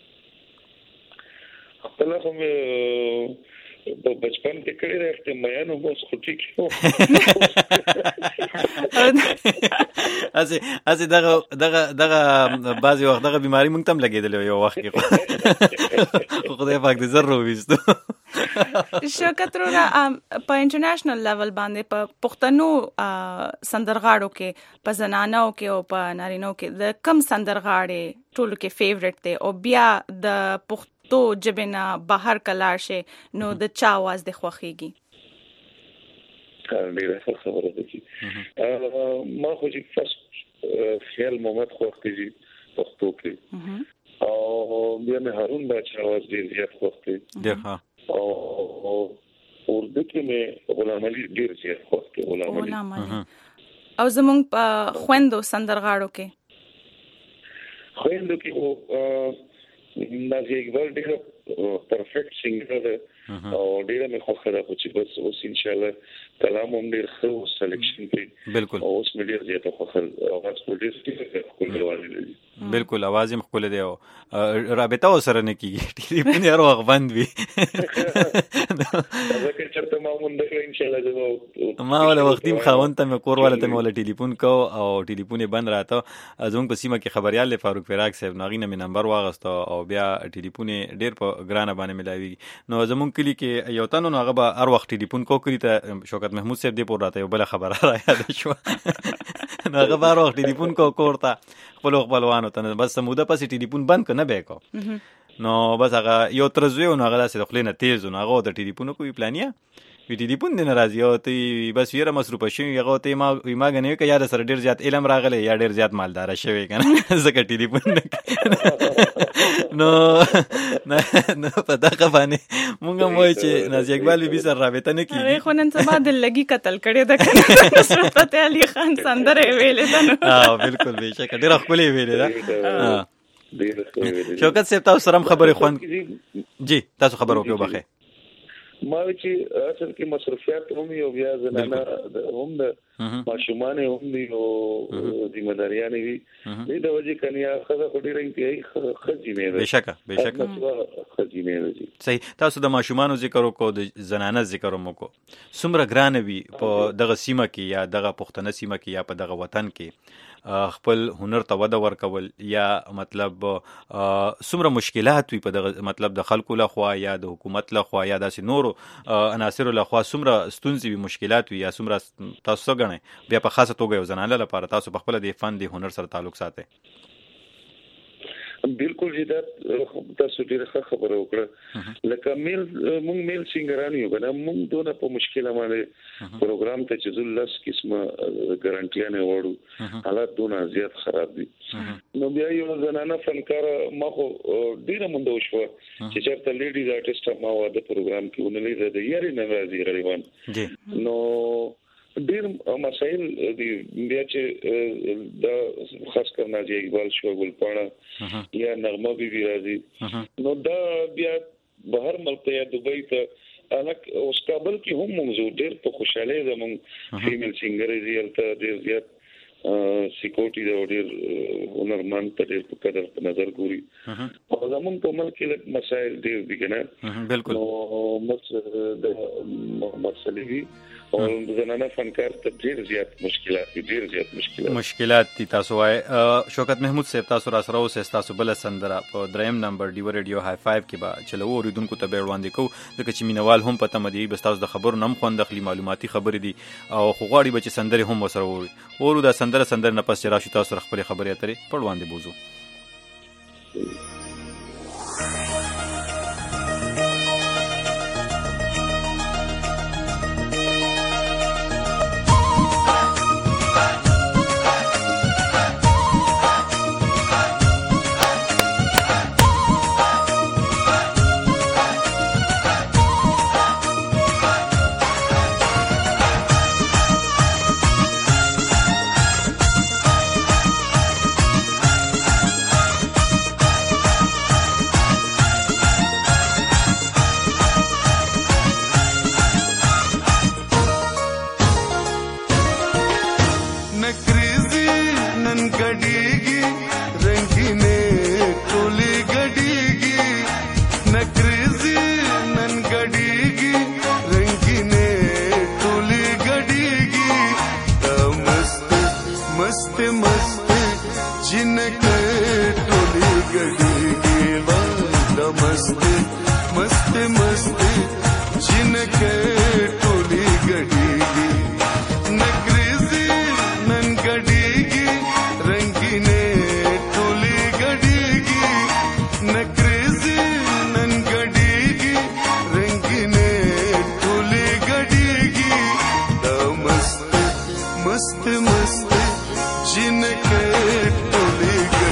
S3: خپل هم په بچپن کې کړی راځي مې نو بس خو ټیک شو
S1: اسی اسی دغه دغه دغه بعضی وخت دغه بیماری مونږ تم لګیدل یو وخت کې خدای پاک دې زر وېستو
S2: شوکت رو په انټرنیشنل لیول باندې په پښتنو سندرغاړو کې په زنانو کې او په نارینو کې د کم سندرغاړي ټولو کې فیورټ دی او بیا د پښتو تو جبنا بهر کلار شه نو د چا आवाज د خوخيږي
S3: کار ډیره خبره ده چې ما خو چې فرست خیال محمد خوخيږي پښتو کې او بیا مې هارون بچا आवाज ډیر زیات خوخي
S1: ده
S3: او اردو کې مې غلام علي ډیر زیات خوخي غلام علي
S2: او زمونږ په خويندو سندرغاړو کې
S3: خويندو کې نازي اقبال ډیر پرفیکټ سنگر ده او ډیره مې خوښه ده چې بس اوس ان شاء الله کلام هم ډیر ښه سلیکشن کوي
S1: بالکل
S3: اوس مې ډیر زیاته خوښه اواز ډیر خپل ورواړي دي
S1: بالکل اواز هم خپل دی او رابطه سره نه کیږي ټلیفون یې روغ بند وي
S3: دا که چرته ما مونږ ان شاء الله
S1: ما ولا وختیم خاوند ته مې کور والا ته مې ولا ټلیفون کو او ټلیفون یې بند راته زموږ په سیمه کې خبريال فاروق فراق صاحب ناغینه مې نمبر واغسته او بیا ټلیفون ډیر په ګرانه باندې ملاوي نو زموږ کلی کې یو تنو هغه به هر وخت ټلیفون کو کړی ته شوکت محمود صاحب دی پور راته یو بل خبره را یاد شو نو هغه بار وخت ټلیفون کو کوړتا خپل خپلوانو ته بس سموده پسې ټلیفون بند کنه به کو نو بس هغه یو ترزوی نو هغه داسې خپل نه تیز نو هغه د ټلیفون کوی پلانیا وی ټلیفون نه راځي او ته بس ویره مصروف شي هغه ته ما ما غنیو کې یاد سره ډیر زیات علم راغلی یا ډیر زیات مالدار شوی کنه زکه ټلیفون نو نو پتا کفانه مونږ مو چې نازي اقبال بي سره رابطه نه کیږي
S2: خو نن سبا د لګي قتل کړي د نصرت فتح علي خان سندره ویلې ده
S1: ها بالکل به شک ډیر خپل ویلې ده شوکت صاحب تاسو سره خبرې خوان جی تاسو خبر وکړو بخې
S3: ما چې اصل کې مصرفيات هم یو بیا زنانه هم د ماشومان هم دی او ذمہ داریاں وی دې د وجه کنیا خزه خډيره انتهایی خزینه ده
S1: بشکه بشکه
S3: خزینه ده
S1: صحیح تاسو د ماشومان ذکر وکړو د زنانه ذکر وکړو سمره ګران وی په دغه سیمه کې یا دغه پښتنه سیمه کې یا په دغه وطن کې خپل هنر ته وده ورکول یا مطلب سمره مشکلات وي په دغه مطلب د خلکو له خوا یا د حکومت له خوا یا د نورو عناصر له خوا سمره ستونزې وي مشکلات وي یا سمره تاسو غنئ بیا په خاصه توګه یو زنانه لپاره تاسو په خپل د فن د هنر سره تعلق ساتئ
S3: بالکل جدا تاسو ډیره خبره وکړه لکه میل مونږ میل سنگران یو کنه مونږ دونه په مشکله باندې پروګرام ته چې زلس قسمه ګارانټیا نه وړو حالات دونه زیات خراب دي نو بیا یو زنانه فنکار ما خو ډیره مونږ وشو چې چېرته لیډیز آرټیست ما واده پروګرام کې ونلې ده یاري نه راځي غریبان نو ډیر مسائل دی بیا چې د خاص کر نازي اقبال شو ګلپاڼه یا نغمه بي بي راځي نو دا بیا بهر ملک یا دبي ته الک اوس کابل کې هم موضوع ډیر په خوشاله زمون فیمیل سنگر زیالته ډیر زیات سکیورټي د ډیر هنرمند ته ډیر په قدر په نظر ګوري او زمون په ملک کې مسائل ډیر دي کنه
S1: بالکل
S3: نو مسلې او زنانه فنکار ته ډیر زیات مشکلات ډیر زیات مشکلات
S1: مشکلات دي تاسو وای شوکت محمود صاحب تاسو را سره اوس تاسو بل سندره په دریم نمبر ډیو ریډیو های فایو کې با چلو اوریدونکو ته به وړاندې کو ځکه چې مینوال هم پته مدي بس تاسو د خبرو نم خوند خپل معلوماتي خبرې دي او خو غواړي به چې سندره هم وسره ووري ورو دا سندره سندره نه پس راشي تاسو خپل خبرې اترې په وړاندې بوزو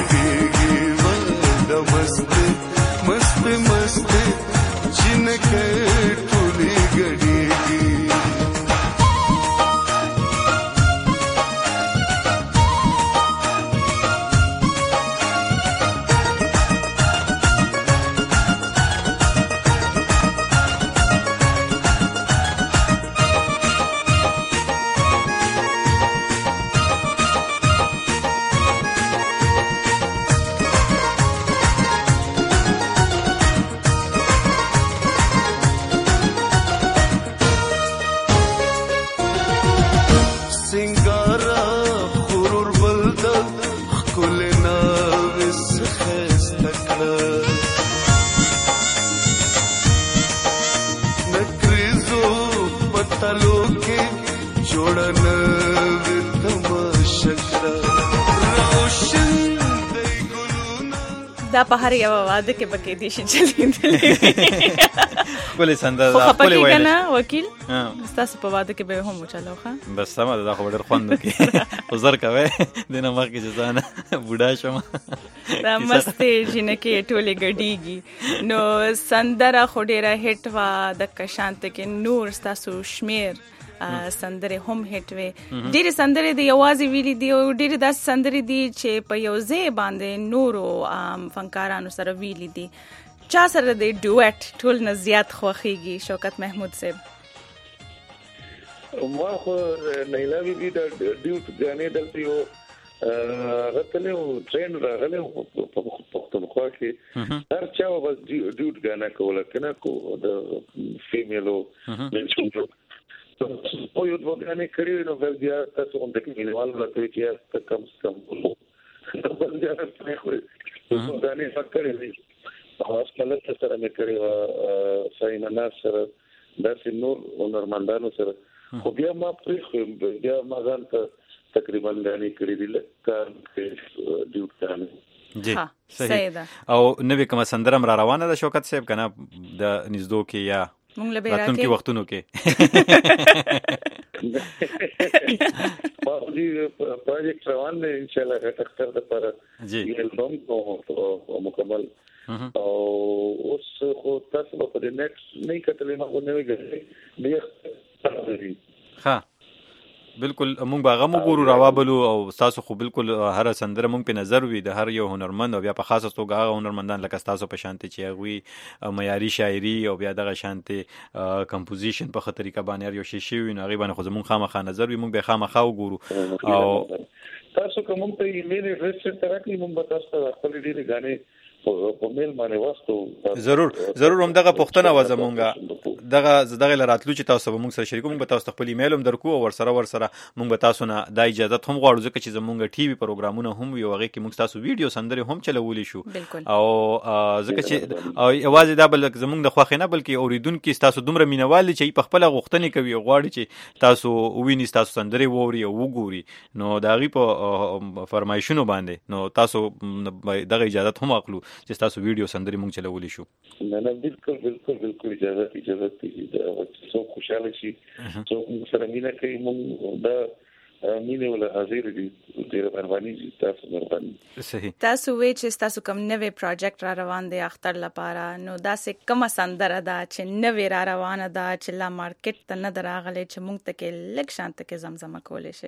S4: मस्त मस्त जिनके
S2: دا په هر یو واده کې پکې دي شي چلیدلې
S1: خپل سندره
S2: خو
S1: خپل
S2: پکې
S1: ویل
S2: کنه وکیل تاسو په واده کې به هم چلو ښه
S1: بس سم ده خو ډېر خوند کوي وزر کوي دنه مخکې چې ځان بوډا شم
S2: دا مستې جنکه ټوله ګډیږي نو سندره خو ډېره هټ وا د کشانت کې نور تاسو شمیر سندره هم هټ وي ډېر سندره دی یوازې ویلي دی او ډېر داس سندره دی چې په یو ځای باندې نورو فنکارانو سره ویلي دي چا سره دی ډوئټ ټول نه زیات خوخيږي شوکت محمود صاحب
S3: ما خو نیلا بي بي د ډیوټ غانې دلته یو غتله او ټرین راغله په پښتونخوا کې هر چا بس ډیوټ غانا کوله کنه کو د فیمیلو او یو د غانې کړي نو ول بیا تاسو هم د کلیوال راته چې کم کم بل بیا په خو غانې فکر لري خاص کله سره مې کړی و سایمنا سره داسې نور هنرمندانو سره خو بیا ما پرې خو بیا ما ځان ته تقریبا غانې کړې دي لکه ډیوټ غانې
S1: جی صحیح او نوې کومه سندره را روانه ده شوکت صاحب کنه د نږدې کې یا
S2: مونږ له بیره
S1: کې وختونو کې
S3: په دې پروژیکټ روان دی ان شاء الله تختر د پر
S1: جی
S3: البم او مکمل او اوس خو تاسو په دې نیټ نه کتلې ما غو نه ویږي بیا
S1: ها بالکل مونږ باغه مو ګورو راوابلو او تاسو خو بالکل هر سندره مونږ په نظر وي د هر یو هنرمند او بیا په خاصه توګه هغه هنرمندان لکه تاسو په شانتي چې هغه معیاري شاعري او بیا دغه شانتي کمپوزیشن په خطرې کا باندې یو شی شي وي نو هغه باندې خو زمونږ خامخا نظر وي مونږ به خامخا وګورو او
S3: تاسو کوم ته ایمیل ایډریس ترکې مونږ به تاسو خپل ډیره غانې په میل باندې واسطو
S1: ضرور ضرور هم دغه پښتنه و زمونږه دغه دغه لراتلو چې تاسو به موږ سره شریکو موږ به تاسو خپل ایمیل هم درکو او ورسره ورسره موږ به تاسو نه د اجازه هم غواړو ځکه چې زمونږ ټي وي پروګرامونه هم وي هغه کې موږ تاسو ویډیو سندره هم چلولې شو او ځکه چې او یوازې دا بل زمونږ د خوښ نه بلکې اوریدونکو تاسو دومره مینوال چې په خپل غوښتنې کوي غواړي چې تاسو ویني تاسو سندره ووري او وګوري نو دا غي په فرمایشونو باندې نو تاسو دغه اجازه هم اخلو چې تاسو ویډیو سندري مونږ چلولې شو
S3: نه نه بالکل بالکل بالکل اجازه اجازه دي دا څو خوشاله شي څو سره مینا کوي مونږ دا مینه ولا حاضر دي ډیر مهرباني تاسو مهرباني
S1: صحیح
S2: تاسو وی چې تاسو کوم نوې پروجیکټ را روان دي اختر لپاره نو دا سه کوم سندره ده چې نوې را روانه ده چې لا مارکیټ ته نه دراغله چې مونږ ته کې لک شانت کې زمزمه کولې شي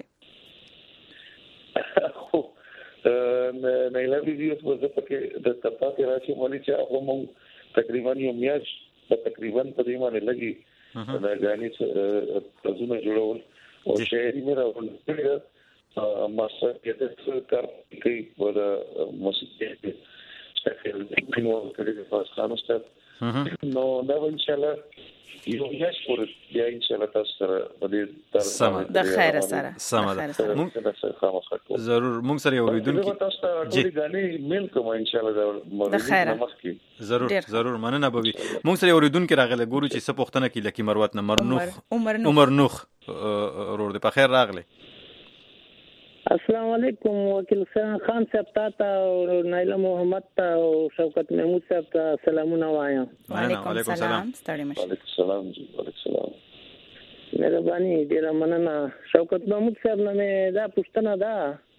S2: نه
S3: نه بي بي اوس په کې د تپاتې راشي مونږ چې هغه مونږ تقریبا یو میاش تقریبا په دې باندې لګي دا غانې څه جوړول او شعري مې راوړل ما سره کې د کار کوي ور موسیقي شکل کینو کړي په خاصه ستاسو نو دا ان شاء الله یو یاش پر بیا ان شاء الله تاسو سره باندې
S1: سم
S2: د خیر سره
S1: سم ده ضرور مونږ سره یو لیدونکو
S3: تاسو ته ډېر غانې میل کوم ان شاء الله
S2: د خیر
S1: ضرور ضرور مننه بوي مونږ سره یو لیدونکو راغله ګورو چې څه پوښتنه کې لکه مروت نه مرنوخ عمر نوخ ورور دې په خیر راغله
S7: السلام علیکم وکیل خان صاحب ته او نایله محمد ته او شوکت محمود صاحب ته سلامونه وایم
S2: وعلیکم السلام ستړي مشه
S3: وعلیکم السلام جی وعلیکم السلام
S7: مهرباني ډیر مننه شوکت محمود صاحب نه دا پښتنه ده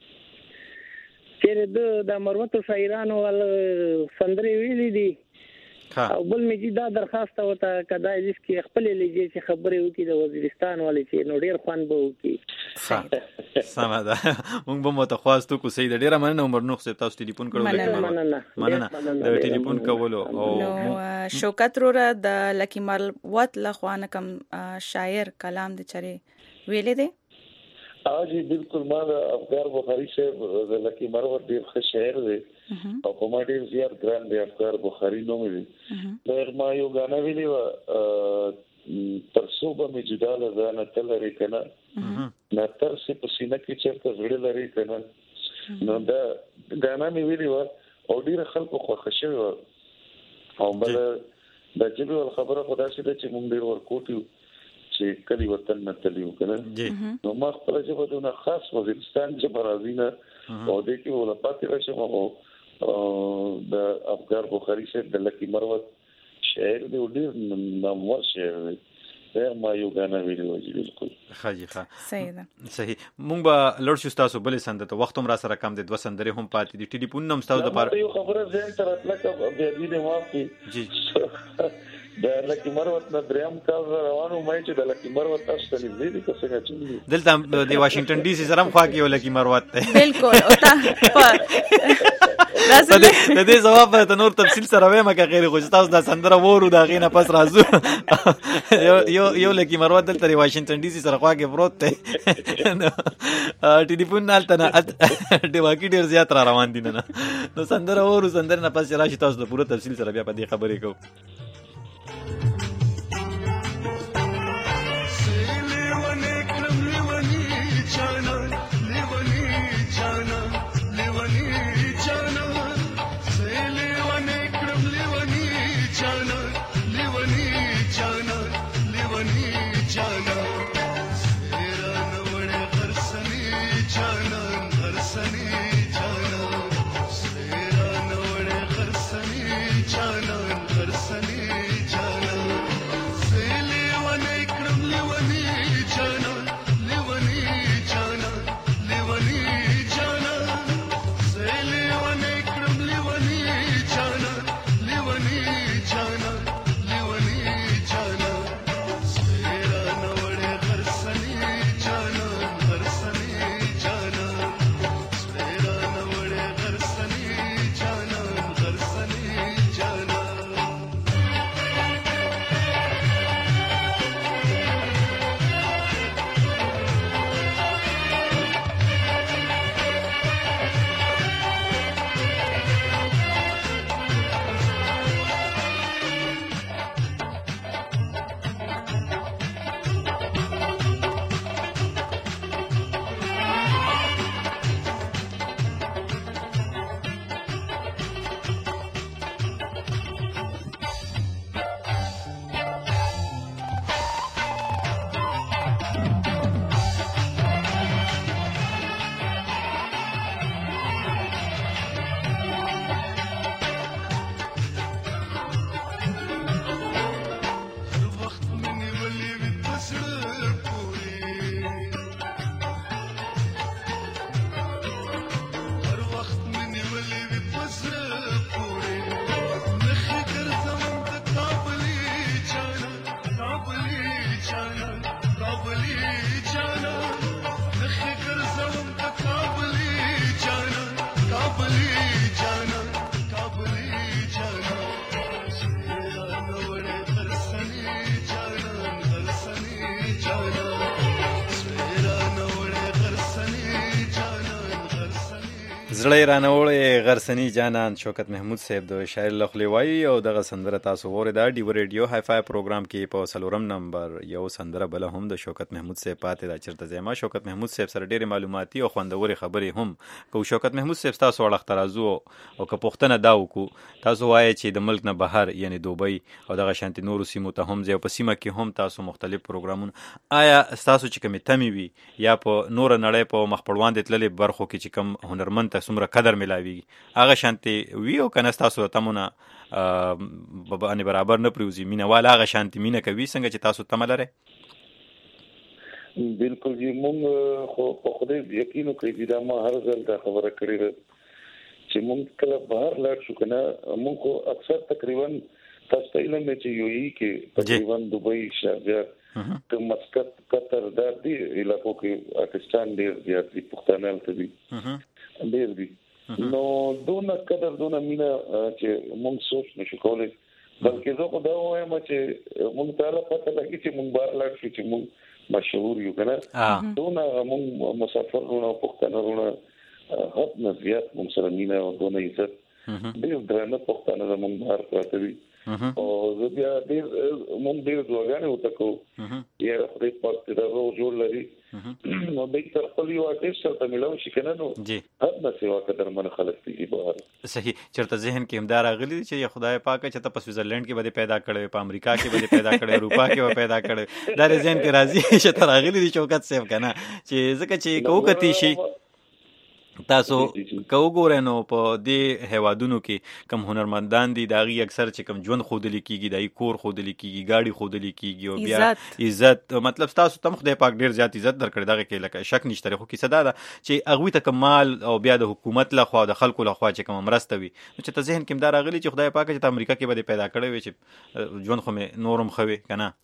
S7: چې د مروت شاعرانو ول سندري ویلي دي او بل می جی دا درخواست وته کدای دې کې خپل لږه چې خبرې وکړي د وزیرستان والي چې نو ډیر خوان به وکړي
S1: سم ده مونږ به متخواستو کو سید ډیر مننه عمر نوخ صاحب تاسو ټلیفون کړو
S7: مننه
S1: مننه د ټلیفون کولو او
S2: شوکت روره د لکی مال وت لخوانه کم شاعر کلام د چره ویلې دي
S3: اجي بالکل ما د افغان بخاری صاحب د لکی مرور ډیر ښه شاعر دی او په ما ډیر زیات ګران دی افغان بخاری نوم دی در ما یو غانا ویلی و ترسو به می جدا لزانه تلری کنه نه تر سي په سینه کې چرته زړه لري کنه نو دا غانا می ویلی و او ډیر خلکو خوښ شوی و او بل د جبه خبره خدای شي چې مونږ ډیر ورکوټیو چې کلی وطن نه تلیو کنه نو ما خپل چې په دونه خاص وزیرستان چې برازینه او د کې ولا پاتې راشه مو د افغان بخاری سے د لکی مروت شاعر دی ډیر نامور شاعر دی ما یو غانا ویډیو وځي بالکل
S1: خاجي ښه
S2: صحیح ده
S1: صحیح مونږ به لړ شو تاسو بلې سند ته وخت هم را سره کم دي دوه سندري هم پاتې دي ټلیفون نم تاسو د پاره
S3: یو خبره زين تر اطلاق به دې نه واقعي
S1: جی
S3: د لکی مروت نه دریم کال روانو مې چې د لکی مروت تاسو ته دې دي څه څنګه
S1: دلته د واشنگټن ډي سي سره هم خوا کې یو لکی مروت ته
S2: بالکل او تا
S1: د دې جواب ته نور تفصیل سره وایم که غیر خو تاسو د سندره وورو دا غینه پس راځو یو یو لکی مروت دلته د واشنگټن ډي سي سره خوا کې پروت ته ټلیفون نالته نه د واقعي ډیر زیات را روان دي نه نو سندره وورو سندره نه پس راشي تاسو د پوره تفصیل سره بیا په دې خبرې کوو زړه رانه وړې غرسنی جانان شوکت محمود صاحب د شاعر لخلی وایي او دغه سندره تاسو غوړې دا ډیو ریډیو های فای پروګرام کې په سلورم نمبر یو سندره بل هم د شوکت محمود صاحب پاتې دا چرته زما شوکت محمود صاحب سره ډېرې معلوماتي او خوندورې خبرې هم کو شوکت محمود صاحب تاسو وړاندې ترازو او که پښتنه دا وکړو تاسو وایي چې د ملک نه بهر یعنی دوبۍ او دغه شانتي نورو سیمو ته هم ځي او په سیمه کې هم تاسو مختلف پروګرامونه آیا تاسو چې کومې تمې وي یا په نور نړۍ په مخ پړوان د تللې برخو کې چې کوم هنرمند ته څومره قدر ملاویږي هغه شانتي وی او کنه تاسو تمونه باندې برابر نه پریوزي مینوال هغه شانتي مینه کوي څنګه چې تاسو تمه لرئ
S3: بالکل جی مونږ خو په خدای یقین کوي دا ما هر ځل دا خبره کړې ده چې مونږ کله بهر لاړ شو کنه مونږ کو اکثر تقریبا تاسو ته علم چې یو یي کې تقریبا دوبۍ شارجه ته مسقط قطر دا دي علاقو کې پاکستان ډیر زیات دي پښتانه ته دي ډیر دي نو دونه قدر دونه مینا چې مونږ سوچ نشو کولای بلکې زه خو دا وایم چې مونږ ته پته لګي چې مونږ بار لاړ شو چې مونږ مشهور یو کنه دونه مونږ مسافرونه پښتانه حد نه زیات مونږ سره مینا او دونه عزت ډیر درنه پښتانه زمونږ بار پراته دي او زه بیا ډیر مونږ ډیر دعاګانې وکړو یا خدای پاک دې دا جوړ لري نو به تر خپل یو آرټیست سره ملاو شي کنه نو هر نه سیوا قدر من خلک دي بهر
S1: صحیح چرته ذهن کې همدار راغلی چې خدای پاک چې ته په سویټزرلند کې بده پیدا کړې په امریکا کې بده پیدا کړې اروپا کې به پیدا کړې دا ذهن کې راځي چې ته راغلی دي چوکات سیف کنه چې ځکه چې کوکتی شي تاسو که وګورئ نو په دې هیوادونو کې کم هنرمندان دي د هغې اکثر چې کم ژوند ښودلی کېږي د هغې کور ښودلی کېږي ګاډي ښودلی کېږي او بیا عزت مطلب ستاسو ته هم خدای پاک ډېر زیات عزت درکړی دغه کې لکه شک نشته دی خو کیسه دا ده چې هغوی ته کم مال او بیا د حکومت لخوا د خلکو لخوا چې کومه مرسته وي نو چې ته ذهن کې هم دا راغلي چې خدای پاکه چې ته امریکا کې به دې پیدا کړی وي چې ژوند خو مې نور هم ښه وي که نه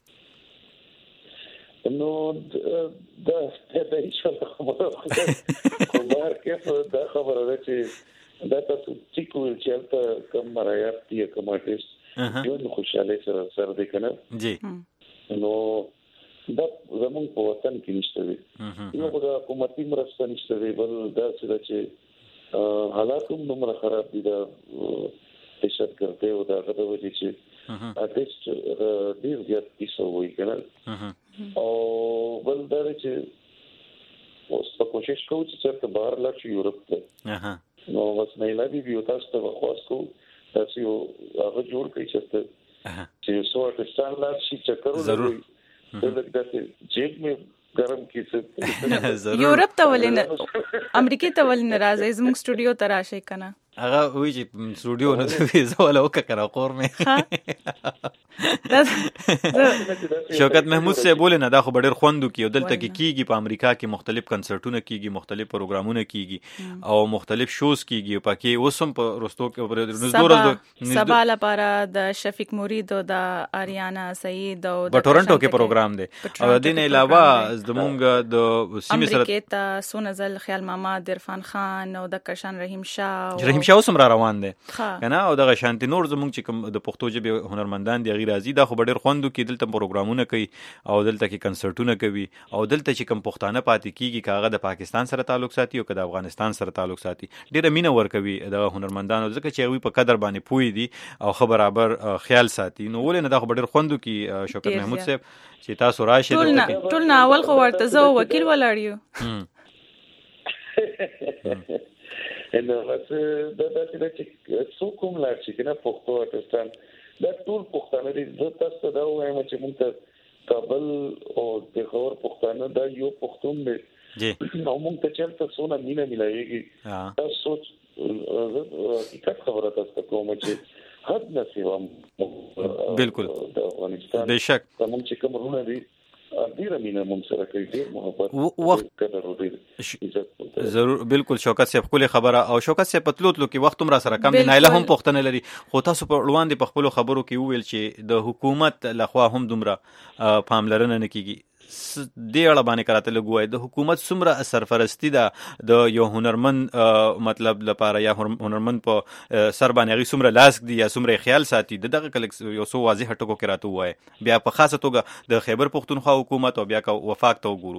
S3: نو دا د هیڅ خبره خو بهر کې دا خبره ده چې دا تاسو چې کوم چې هلته کوم مرایات دي کوم آرټیست ژوند خوشحالۍ سره سره دی که نه
S1: جی
S3: نو دا زمونږ په وطن کې نشته دی یو خو د حکومتي مرسته نشته دی بل داسې ده چې حالات هم دومره خراب دي د دهشتګردۍ او د هغه د وجې چې آرټیست ډېر زیات کیسه وایي که نه او بل دا دی چې اوس په کوشش کوو چې چېرته بهر لاړ شو یورپ ته نو بس نیلا بیبي او تاسو ته به خواست کوو تاسو یو هغه جوړ کړئ چېرته چې یو څو آرټسټان لاړ شي چکر ولګوي ته لږ داسې جیب مې ګرم کړي
S2: یورپ ته ولې نه امریکې ته ولې نه راځئ زموږ سټوډیو ته راشئ که نه
S1: هغه وایي چې سټوډیو نه د ویزه والا وکړه که را قور مې شوکت محمود صاحب ولې نه دا خو به ډېر خوند وکړي او دلته کې کېږي په امریکا کې مختلف کنسرټونه کېږي مختلف پروګرامونه کېږي او مختلف شوز کېږي او پکې اوس هم په رستو کې
S2: سبا لپاره د شفیق مرید او د آریانا سعید او
S1: په ټورنټو کې پروګرام دی او د دې نه علاوه زمونږ د سیمې سره
S2: امریکې ته سونزل خیال محمد عرفان خان او د کشان رحیم شاه
S1: رحیم شاه اوس هم را روان دی که نه او دغه شانتي نور زمونږ چې کوم د پښتو ژبې هنرمندان دي هغې راځي دا خو به ډېر خوند وکړي دلته پروګرامونه کوي او دلته کې کنسرټونه کوي او دلته چې کوم پښتانه پاتې کېږي که هغه د پاکستان سره تعلق ساتي او که د افغانستان سره تعلق ساتي ډېره مینه ورکوي دغه هنرمندانو ځکه چې هغوی په قدر باندې پوه دي او ښه برابر خیال ساتي نو ولې نه دا خو به ډېر خوند وکړي شوکت محمود صاحب چې تاسو راشئ
S2: ټول نه اول خو ورته زه وکیل ولاړ یو
S3: نو بس دا داسې ده چې څوک هم لاړ شي که نه پښتو آرټسټان دا ټول پښتانه دي زه تاسو ته دا ووایم چې موږ ته کابل او پېښور پښتانه دا یو پښتون دی او موږ ته چېرته څونه مینه میلاویږي دا سوچ حقیقت خبره تاسو ته کوم چې حد نه سیوا
S1: بالکل
S3: د افغانستان
S1: بېشک
S3: زموږ چې کوم وروڼه دي ډیره مینه موږ سره کوي ډیر محبت
S1: وخت ضرور بالکل شوکت صاحب خپل خبره او شوکت صاحب پتلو تلو کې وخت هم را سره کم دی نایله هم پښتنه لري خو تاسو په وړاندې په خپل خبرو کې وویل چې د حکومت لخوا هم دومره پاملرنه نه کیږي دې اړه باندې کراته لګوي د حکومت څومره سرپرستی ده د یو هنرمند مطلب لپاره یا هنرمند په سر باندې هغه څومره لاس دی یا څومره خیال ساتي دغه کلک یو څو واضح ټکو کې راته وای بیا په خاصه توګه د خیبر پښتونخوا حکومت او بیا کا وفاق ته وګورو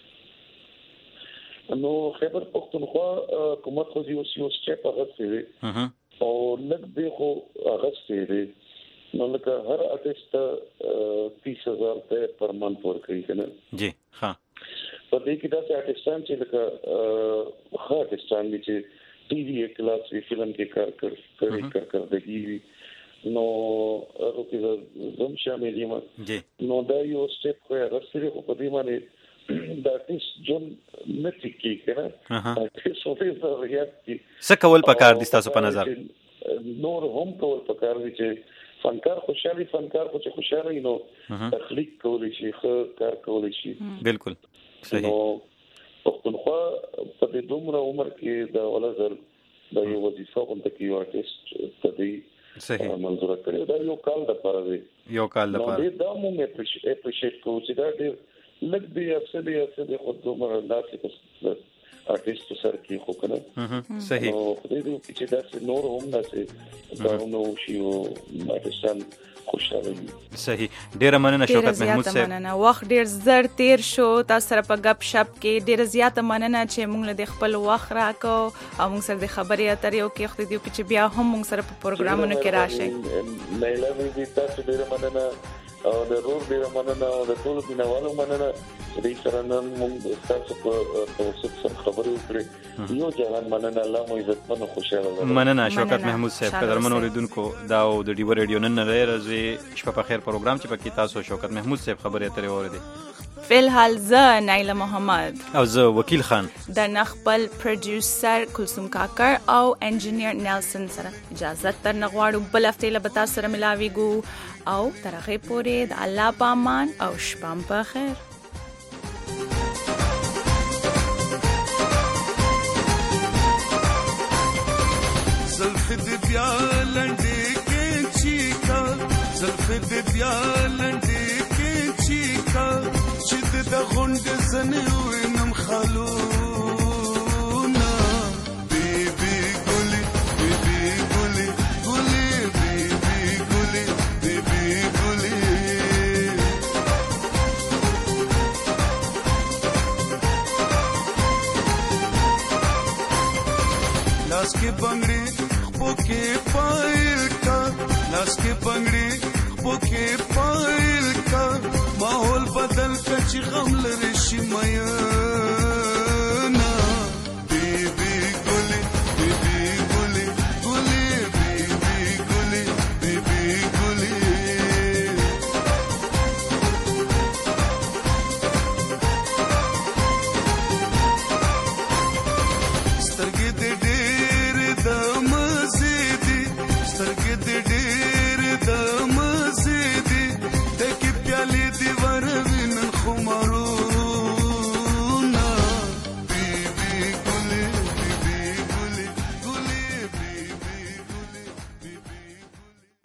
S3: نو خیبر پښتونخوا حکومت خو یو څه سټپ هغه او لږ دی خو هغه ستې نو لکه هر آرټیست تیس هزار ته پر منت ورکوي کنه
S1: جی ها
S3: په دې کې دا آرټیستان چې لکه ښه آرټیستان دي چې ټي وي کلاس وی فلم کې کار کوي کار کردګي نو هغه کې زم شامل یم
S1: جی
S3: نو دا یو سټپ خو هغه سره په دې باندې دا آرټیست جون نتی کې کنه آرټیست او فیس ریاکټي
S1: څه کول پکار دي تاسو په نظر
S3: نور هم کول پکار دي چې فنکار خوشحالي فنکار خو چې خوشاله نو تخلیق کولی شي ښه کار کولی شي
S1: بالکل صحیح
S3: نو پښتونخوا په دې دومره عمر کې د ولزر د یو وظیفه غونډه کې یو آرټیست ته دی
S1: صحیح
S3: منظور کړی دا یو کال د پاره دی
S1: یو کال د پاره
S3: نو دا موږ اپریشیټ کوو چې دا ډېر لږ دی افسه دی افسه دی خو دومره داسې آرټیست سره کې خو کنه
S1: صحیح
S3: نو خدای دې چې دا نور هم داسې کارونه وشي او آرټیستان خوشاله وي
S1: صحیح ډېره مننه شوکت محمود صاحب
S2: مننه وخت ډېر زر تیر شو تاسو سره په غپ شپ کې ډېر زیاته مننه چې موږ له خپل وخت راکو او موږ سره د خبرې اترې او کې خدای دې چې بیا هم موږ سره په پروګرامونو کې راشي
S3: لیلا مې تاسو ډېر مننه او د روغ ډېر مننه او د ټول مینوالو مننه دې سره نن موږ تاسو په توسط سره خبرې وکړې یو ځان مننه الله مو عزتمن خوشاله
S1: مننه شوکت محمود صاحب قدرمن اوریدونکو دا د ډیو ریډیو نن نه راځي شپه په خیر پروګرام چې پکې تاسو شوکت محمود صاحب خبرې اترې اوریدي
S2: فلحال زه نایله محمد
S1: او زه وکیل خان
S2: د نخبل پروډوسر کلثوم کاکر او انجینیر نیلسن سره اجازه تر نغواړو بل هفته له بتا سره ملاويګو او ترغه پورې د الله پامان او شپم په خیر
S4: زلف د بیا لنډې کې چیکا زلف د بیا لنډې کې چیکا چې د غونډ زنه وینم خالونا بیبي ګلي بیبي ګلي ګلي بیبي ګلي بیبي ګلي لاس کې بنگړي خو کې پایل کا لاس کې بنگړي